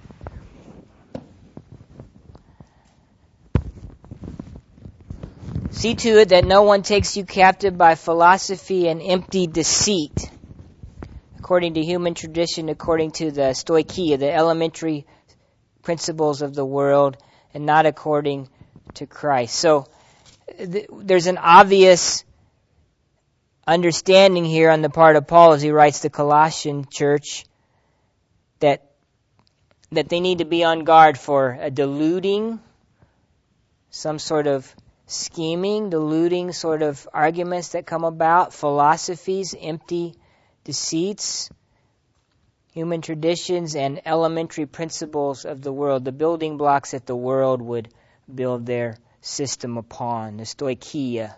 See to it that no one takes you captive by philosophy and empty deceit, according to human tradition, according to the stoicheia, the elementary principles of the world, and not according to Christ. So th- there's an obvious understanding here on the part of Paul as he writes the Colossian church that that they need to be on guard for a deluding, some sort of scheming, deluding sort of arguments that come about, philosophies, empty deceits, human traditions, and elementary principles of the world, the building blocks that the world would build their system upon, the stoicheia.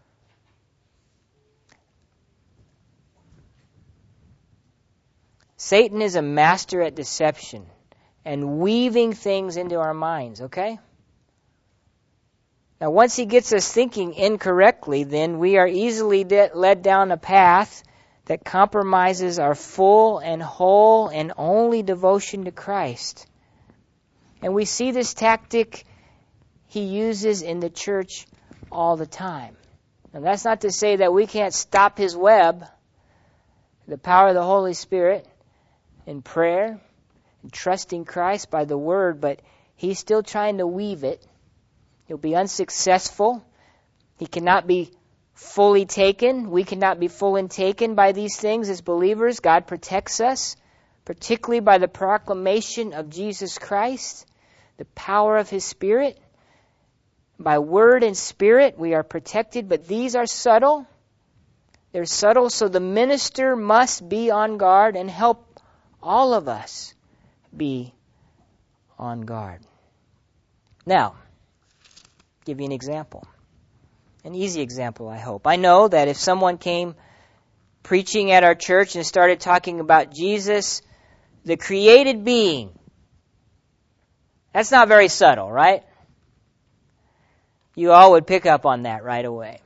Satan is a master at deception and weaving things into our minds, okay? Now, once he gets us thinking incorrectly, then we are easily de- led down a path that compromises our full and whole and only devotion to Christ. And we see this tactic He uses in the church all the time. And that's not to say that we can't stop His web, the power of the Holy Spirit, in prayer, and trusting Christ by the Word, but He's still trying to weave it. He'll be unsuccessful. He cannot be fully taken. We cannot be fully taken by these things as believers. God protects us, particularly by the proclamation of Jesus Christ, the power of His Spirit. By word and spirit, we are protected, but these are subtle. They're subtle, so the minister must be on guard and help all of us be on guard. Now, give you an example. An easy example, I hope. I know that if someone came preaching at our church and started talking about Jesus, the created being, that's not very subtle, right? You all would pick up on that right away.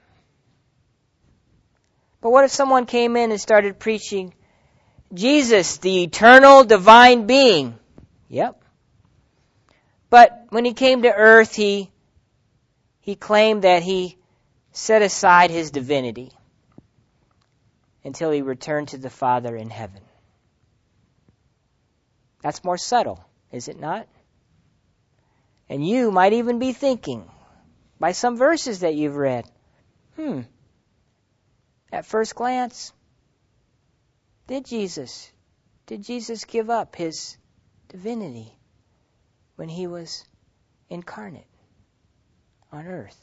But what if someone came in and started preaching Jesus, the eternal divine being? Yep. But when He came to earth, he he claimed that He set aside His divinity until He returned to the Father in heaven. That's more subtle, is it not? And you might even be thinking, by some verses that you've read, hmm, at first glance, did Jesus, did Jesus give up His divinity when He was incarnate on earth?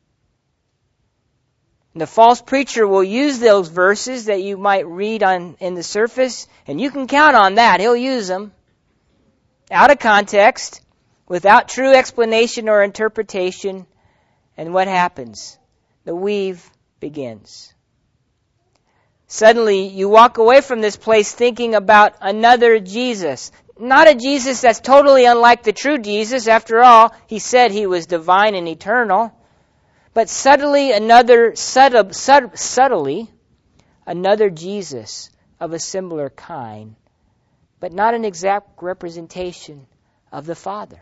And the false preacher will use those verses that you might read on in the surface, and you can count on that. He'll use them out of context, without true explanation or interpretation. And what happens? The weave begins. Suddenly, you walk away from this place thinking about another Jesus. Not a Jesus that's totally unlike the true Jesus. After all, He said He was divine and eternal. But subtly another, subtle, sub, subtly, another Jesus of a similar kind, but not an exact representation of the Father.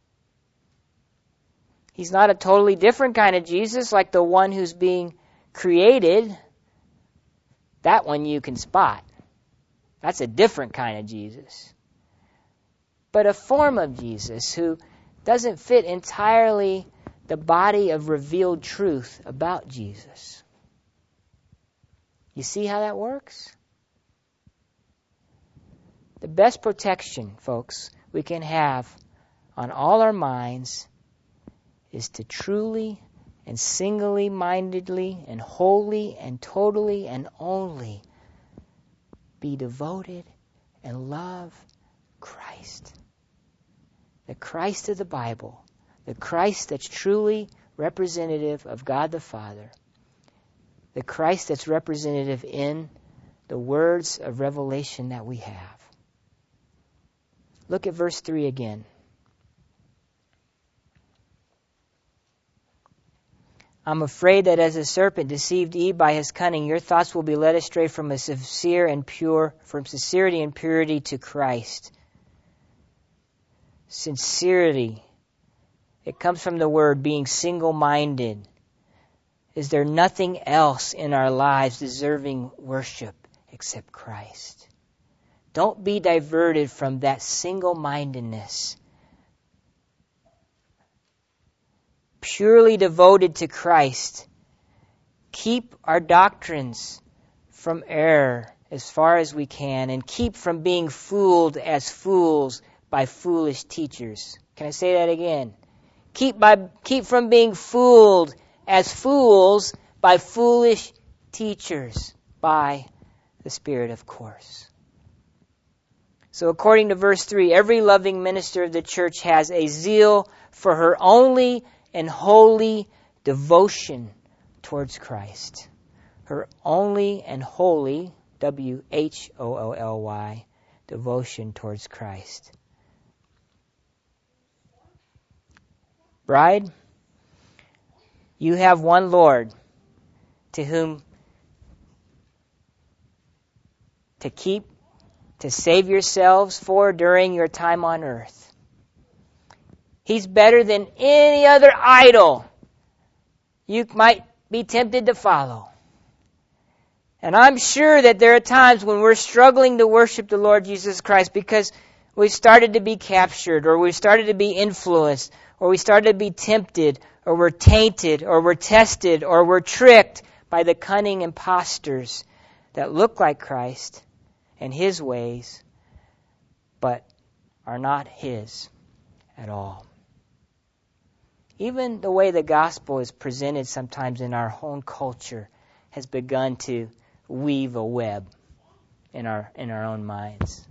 He's not a totally different kind of Jesus like the one who's being created. That one you can spot. That's a different kind of Jesus. But a form of Jesus who doesn't fit entirely the body of revealed truth about Jesus. You see how that works? The best protection, folks, we can have on all our minds is to truly and singly mindedly and wholly and totally and only be devoted and love Christ. The Christ of the Bible, the Christ that's truly representative of God the Father, the Christ that's representative in the words of revelation that we have. Look at verse three again. I'm afraid that as the serpent deceived Eve by his cunning, your thoughts will be led astray from a sincere and pure, from sincerity and purity to Christ. Sincerity. It comes from the word being single-minded. Is there nothing else in our lives deserving worship except Christ? Don't be diverted from that single-mindedness. Purely devoted to Christ. Keep our doctrines from error as far as we can, and keep from being fooled as fools by foolish teachers. Can I say that again? Keep by keep from being fooled as fools by foolish teachers, by the Spirit, of course. So according to verse three, every loving minister of the church has a zeal for her only and holy devotion towards Christ. Her only and holy, W H O O L Y, devotion towards Christ. Bride, you have one Lord to whom to keep, to save yourselves for during your time on earth. He's better than any other idol you might be tempted to follow. And I'm sure that there are times when we're struggling to worship the Lord Jesus Christ because we've started to be captured, or we've started to be influenced, or we started to be tempted, or we're tainted, or we're tested, or we're tricked by the cunning impostors that look like Christ and His ways, but are not His at all. Even the way the gospel is presented sometimes in our own culture has begun to weave a web in our in our own minds.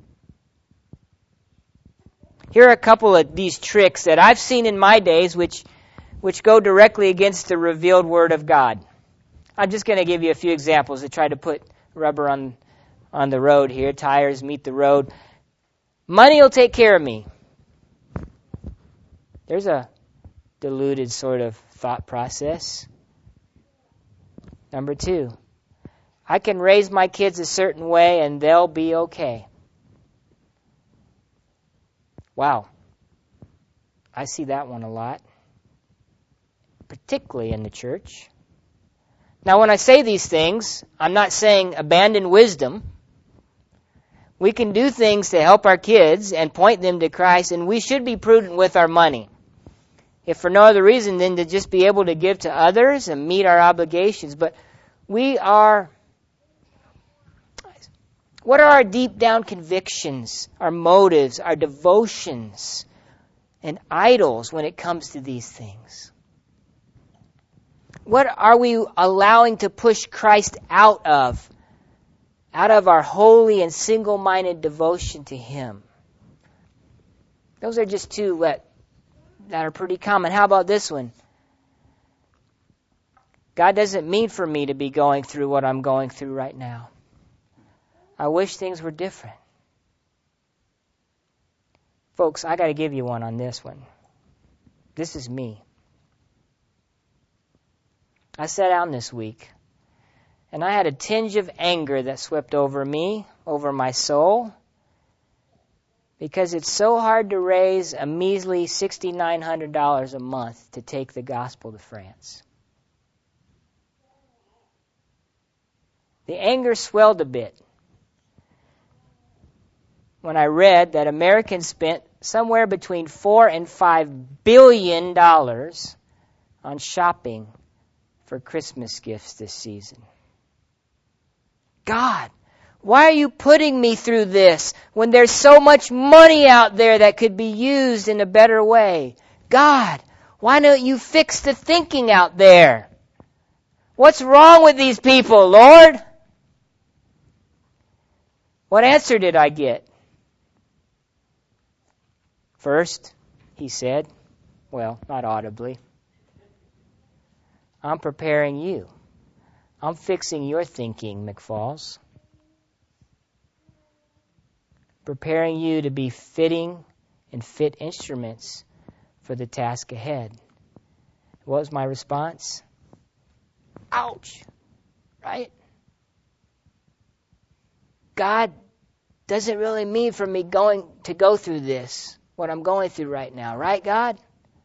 Here are a couple of these tricks that I've seen in my days which which go directly against the revealed Word of God. I'm just going to give you a few examples to try to put rubber on on the road here. Tires meet the road. Money will take care of me. There's a diluted sort of thought process. Number two, I can raise my kids a certain way and they'll be okay. Wow. I see that one a lot, particularly in the church. Now, when I say these things, I'm not saying abandon wisdom. We can do things to help our kids and point them to Christ, and we should be prudent with our money. If for no other reason than to just be able to give to others and meet our obligations. But we are, what are our deep down convictions, our motives, our devotions, and idols when it comes to these things? What are we allowing to push Christ out of? Out of our holy and single-minded devotion to Him. Those are just two that, that are pretty common. How about this one? God doesn't mean for me to be going through what I'm going through right now. I wish things were different. Folks, I got to give you one on this one. This is me. I sat down this week, and I had a tinge of anger that swept over me, over my soul, because it's so hard to raise a measly six thousand nine hundred dollars a month to take the gospel to France. The anger swelled a bit when I read that Americans spent somewhere between four and five billion dollars on shopping for Christmas gifts this season. God, why are you putting me through this when there's so much money out there that could be used in a better way? God, why don't you fix the thinking out there? What's wrong with these people, Lord? What answer did I get? First, He said, well, not audibly, I'm preparing you. I'm fixing your thinking, McFalls. Preparing you to be fitting and fit instruments for the task ahead. What was my response? Ouch! Right? God doesn't really mean for me going to go through this, what I'm going through right now. Right, God?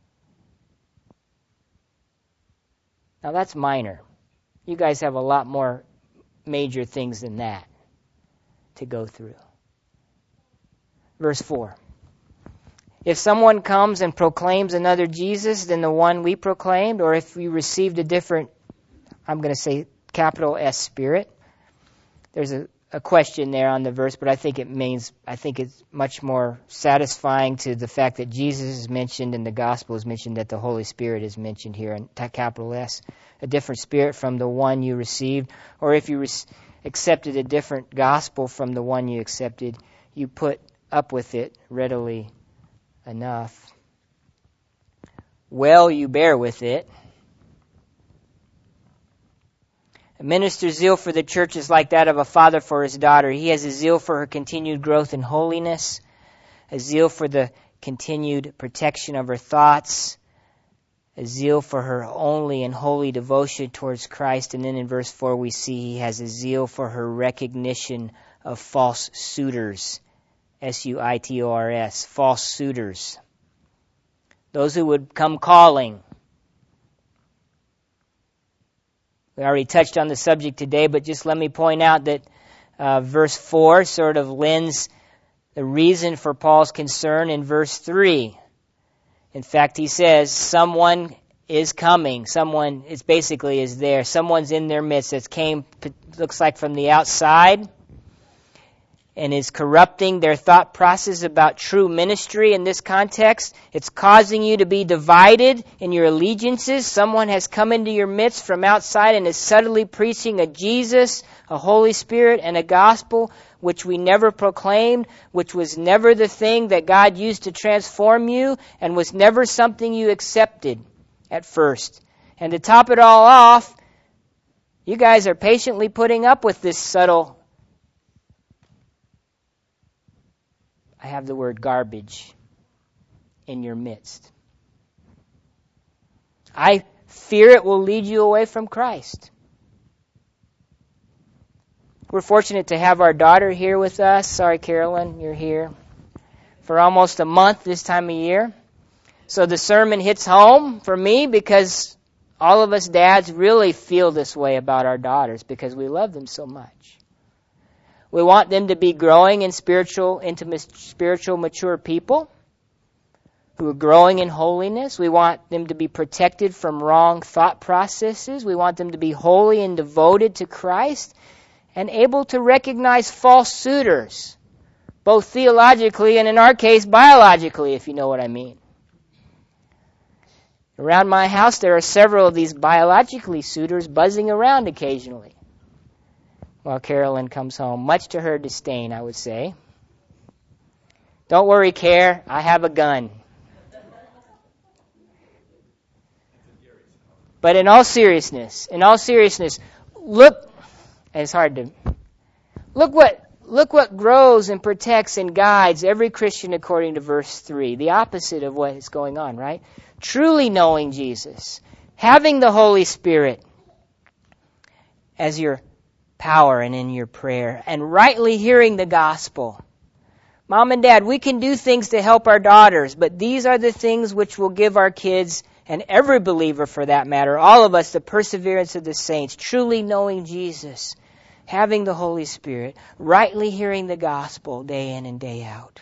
Now that's minor. You guys have a lot more major things than that to go through. Verse four. If someone comes and proclaims another Jesus than the one we proclaimed, or if we received a different, I'm going to say capital S Spirit, there's a, a question there on the verse, but I think it means, I think it's much more satisfying to the fact that Jesus is mentioned and the gospel is mentioned, that the Holy Spirit is mentioned here in capital S. A different spirit from the one you received, or if you re- accepted a different gospel from the one you accepted, you put up with it readily enough. Well, you bear with it. A minister's zeal for the church is like that of a father for his daughter. He has a zeal for her continued growth in holiness, a zeal for the continued protection of her thoughts, a zeal for her only and holy devotion towards Christ. And then in verse four we see he has a zeal for her recognition of false suitors. S U I T O R S, false suitors. those who would come calling. We already touched on the subject today, but just let me point out that uh, verse four sort of lends the reason for Paul's concern in verse three. In fact, he says, someone is coming. Someone is basically is there. Someone's in their midst that came, looks like from the outside, and is corrupting their thought process about true ministry in this context. It's causing you to be divided in your allegiances. Someone has come into your midst from outside and is subtly preaching a Jesus, a Holy Spirit, and a gospel which we never proclaimed, which was never the thing that God used to transform you, and was never something you accepted at first. And to top it all off, you guys are patiently putting up with this subtle, I have the word garbage, in your midst. I fear it will lead you away from Christ. We're fortunate to have our daughter here with us. Sorry, Carolyn, you're here. For almost a month this time of year. So the sermon hits home for me because all of us dads really feel this way about our daughters because we love them so much. We want them to be growing in spiritual, intimate, spiritual, mature people who are growing in holiness. We want them to be protected from wrong thought processes. We want them to be holy and devoted to Christ and able to recognize false suitors, both theologically and in our case, biologically, if you know what I mean. Around my house, there are several of these biologically suitors buzzing around occasionally while Carolyn comes home, much to her disdain, I would say. Don't worry, Care, I have a gun. But in all seriousness, in all seriousness, look, it's hard to, look what, look what grows and protects and guides every Christian according to verse three, the opposite of what is going on, right? Truly knowing Jesus, having the Holy Spirit as your power and in your prayer, and rightly hearing the gospel. Mom and Dad, we can do things to help our daughters, but these are the things which will give our kids, and every believer for that matter, all of us, the perseverance of the saints, truly knowing Jesus, having the Holy Spirit, rightly hearing the gospel day in and day out.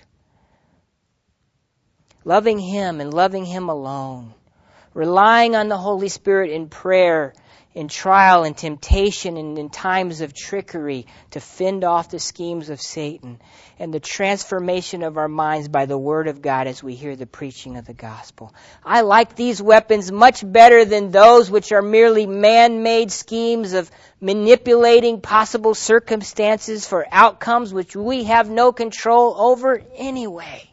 Loving Him and loving Him alone. Relying on the Holy Spirit in prayer, in trial and temptation and in times of trickery to fend off the schemes of Satan, and the transformation of our minds by the Word of God as we hear the preaching of the gospel. I like these weapons much better than those which are merely man-made schemes of manipulating possible circumstances for outcomes which we have no control over anyway.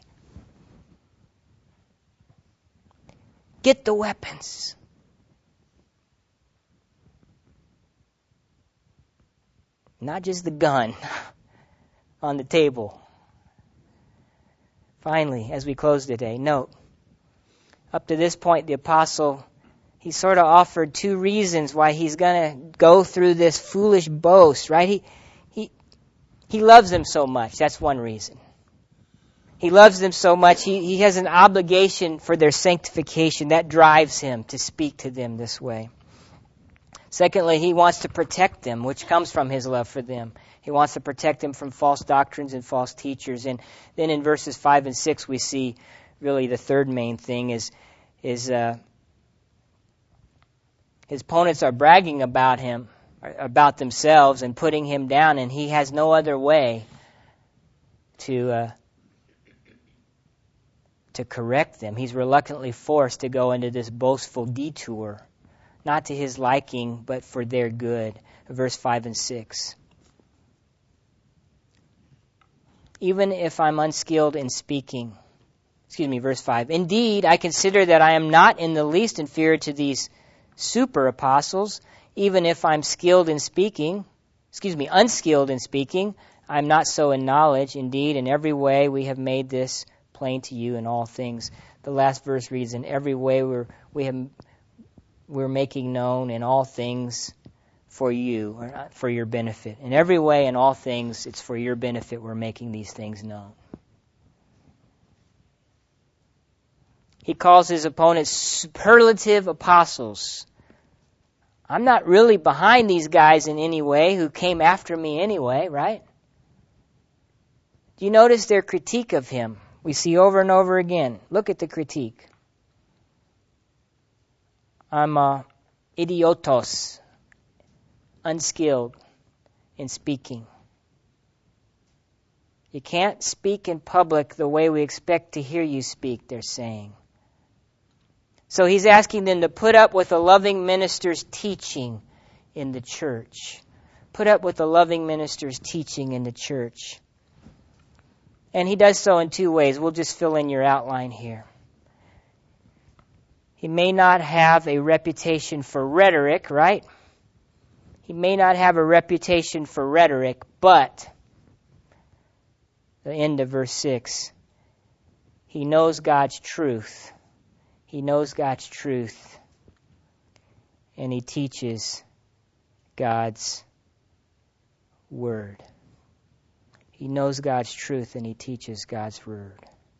Get the weapons. Not just the gun on the table. Finally, as we close today, note, up to this point, the apostle, he sort of offered two reasons why he's going to go through this foolish boast, right? He, he, he loves them so much. That's one reason. He loves them so much. He, he has an obligation for their sanctification. That drives him to speak to them this way. Secondly, he wants to protect them, which comes from his love for them. He wants to protect them from false doctrines and false teachers. And then in verses five and six, we see really the third main thing is, is uh, his opponents are bragging about him, about themselves, and putting him down, and he has no other way to uh, to correct them. He's reluctantly forced to go into this boastful detour, not to his liking, but for their good. Verse five and six. Even if I'm unskilled in speaking, excuse me, verse five. Indeed, I consider that I am not in the least inferior to these super apostles, even if I'm skilled in speaking, excuse me, unskilled in speaking. I'm not so in knowledge. Indeed, in every way we have made this plain to you in all things. The last verse reads, in every way we're, we have we're making known in all things for you, or not for your benefit. In every way, in all things, it's for your benefit we're making these things known. He calls his opponents superlative apostles. I'm not really behind these guys in any way who came after me anyway, right? Do you notice their critique of him? We see over and over again. Look at the critique. I'm uh, idiotos, unskilled in speaking. You can't speak in public the way we expect to hear you speak, they're saying. So he's asking them to put up with a loving minister's teaching in the church. Put up with a loving minister's teaching in the church. And he does so in two ways. We'll just fill in your outline here. He may not have a reputation for rhetoric, right? He may not have a reputation for rhetoric, but, the end of verse six, he knows God's truth. He knows God's truth. And he teaches God's word. He knows God's truth and he teaches God's word.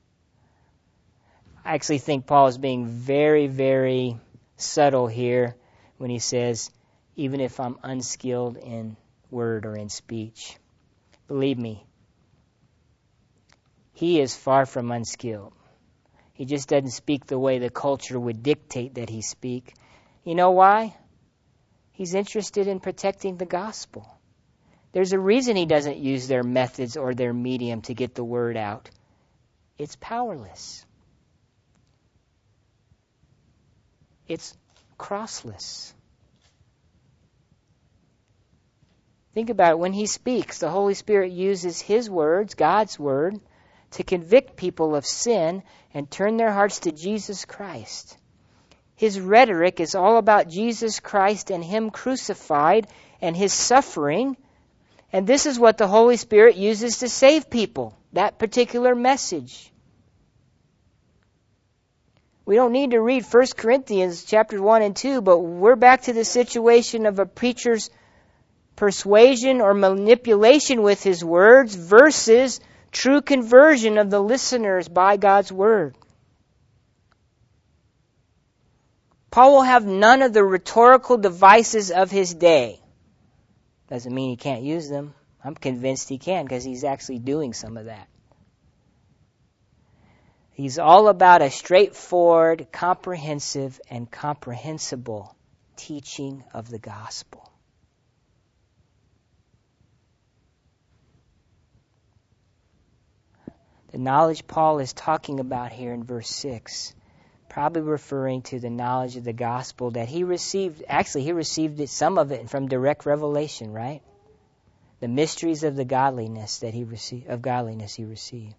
I actually think Paul is being very, very subtle here when he says, even if I'm unskilled in word or in speech. Believe me, he is far from unskilled. He just doesn't speak the way the culture would dictate that he speak. You know why? He's interested in protecting the gospel. There's a reason he doesn't use their methods or their medium to get the word out. It's powerless. It's crossless. Think about it. When he speaks, the Holy Spirit uses his words, God's word, to convict people of sin and turn their hearts to Jesus Christ. His rhetoric is all about Jesus Christ and him crucified and his suffering. And this is what the Holy Spirit uses to save people, that particular message. We don't need to read First Corinthians chapters one and two, but we're back to the situation of a preacher's persuasion or manipulation with his words versus true conversion of the listeners by God's word. Paul will have none of the rhetorical devices of his day. Doesn't mean he can't use them. I'm convinced he can because he's actually doing some of that. He's all about a straightforward, comprehensive, and comprehensible teaching of the gospel. The knowledge Paul is talking about here in verse six, probably referring to the knowledge of the gospel that he received. Actually, he received it, some of it from direct revelation, right? The mysteries of the godliness that he received, of godliness he received.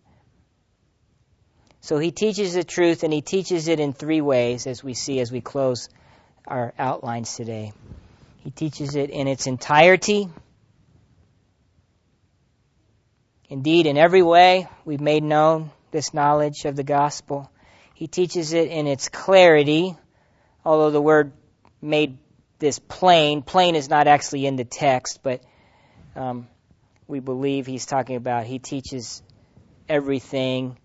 So he teaches the truth, and he teaches it in three ways, as we see as we close our outlines today. He teaches it in its entirety. Indeed, in every way, we've made known this knowledge of the gospel. He teaches it in its clarity, although the word made this plain. Plain is not actually in the text, but um, we believe he's talking about he teaches everything,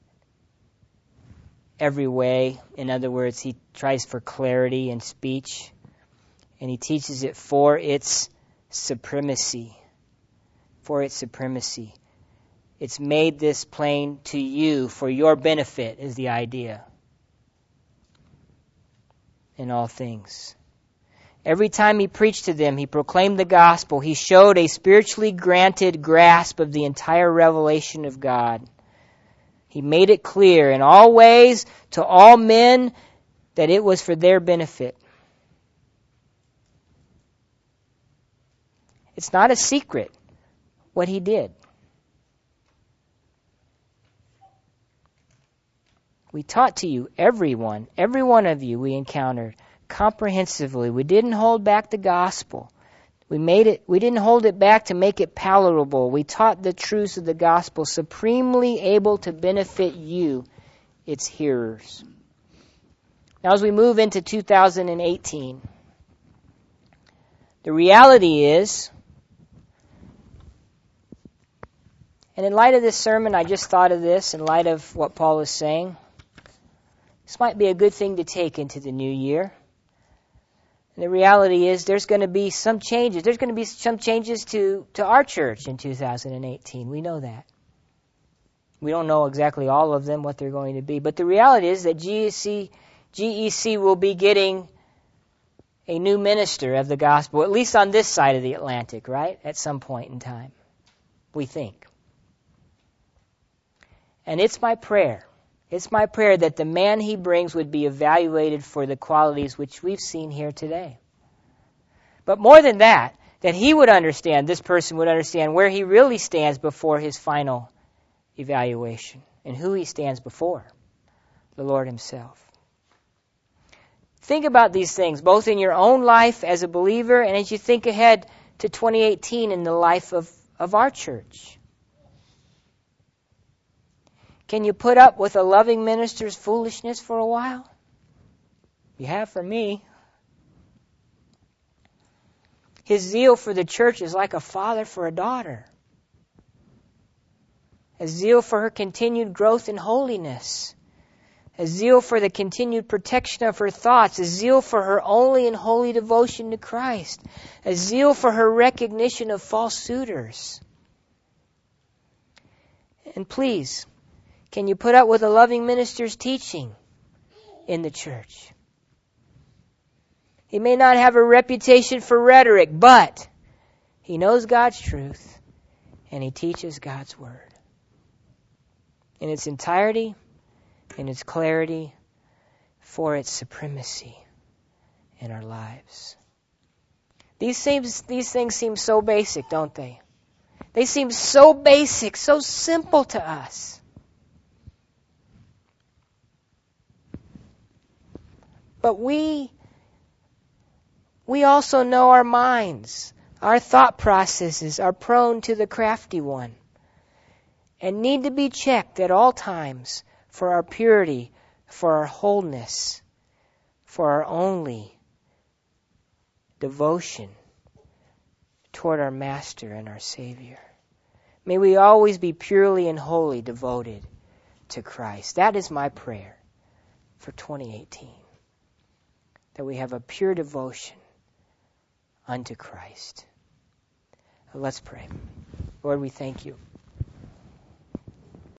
every way. In other words, he tries for clarity in speech, and he teaches it for its supremacy. For its supremacy. It's made this plain to you for your benefit is the idea in all things. Every time he preached to them, he proclaimed the gospel. He showed a spiritually granted grasp of the entire revelation of God. He made it clear in all ways to all men that it was for their benefit. It's not a secret what he did. We taught to you, everyone, every one of you we encountered comprehensively. We didn't hold back the gospel. We made it, we didn't hold it back to make it palatable. We taught the truths of the gospel supremely able to benefit you, its hearers. Now as we move into two thousand eighteen, the reality is, and in light of this sermon, I just thought of this, in light of what Paul is saying. This might be a good thing to take into the new year. And the reality is there's going to be some changes. There's going to be some changes to, to our church in two thousand eighteen. We know that. We don't know exactly all of them, what they're going to be. But the reality is that G E C, G E C will be getting a new minister of the gospel, at least on this side of the Atlantic, right? At some point in time, we think. And it's my prayer. It's my prayer that the man he brings would be evaluated for the qualities which we've seen here today. But more than that, that he would understand, this person would understand where he really stands before his final evaluation and who he stands before, the Lord himself. Think about these things, both in your own life as a believer and as you think ahead to twenty eighteen in the life of, of our church. Can you put up with a loving minister's foolishness for a while? You have for me. His zeal for the church is like a father for a daughter. A zeal for her continued growth in holiness. A zeal for the continued protection of her thoughts. A zeal for her only and holy devotion to Christ. A zeal for her recognition of false suitors. And please, can you put up with a loving minister's teaching in the church? He may not have a reputation for rhetoric, but he knows God's truth and he teaches God's word in its entirety, in its clarity, for its supremacy in our lives. These seems, these things seem so basic, don't they? They seem so basic, so simple to us. But we, we also know our minds, our thought processes are prone to the crafty one and need to be checked at all times for our purity, for our wholeness, for our only devotion toward our Master and our Savior. May we always be purely and wholly devoted to Christ. That is my prayer for twenty eighteen. That we have a pure devotion unto Christ. Let's pray. Lord, we thank you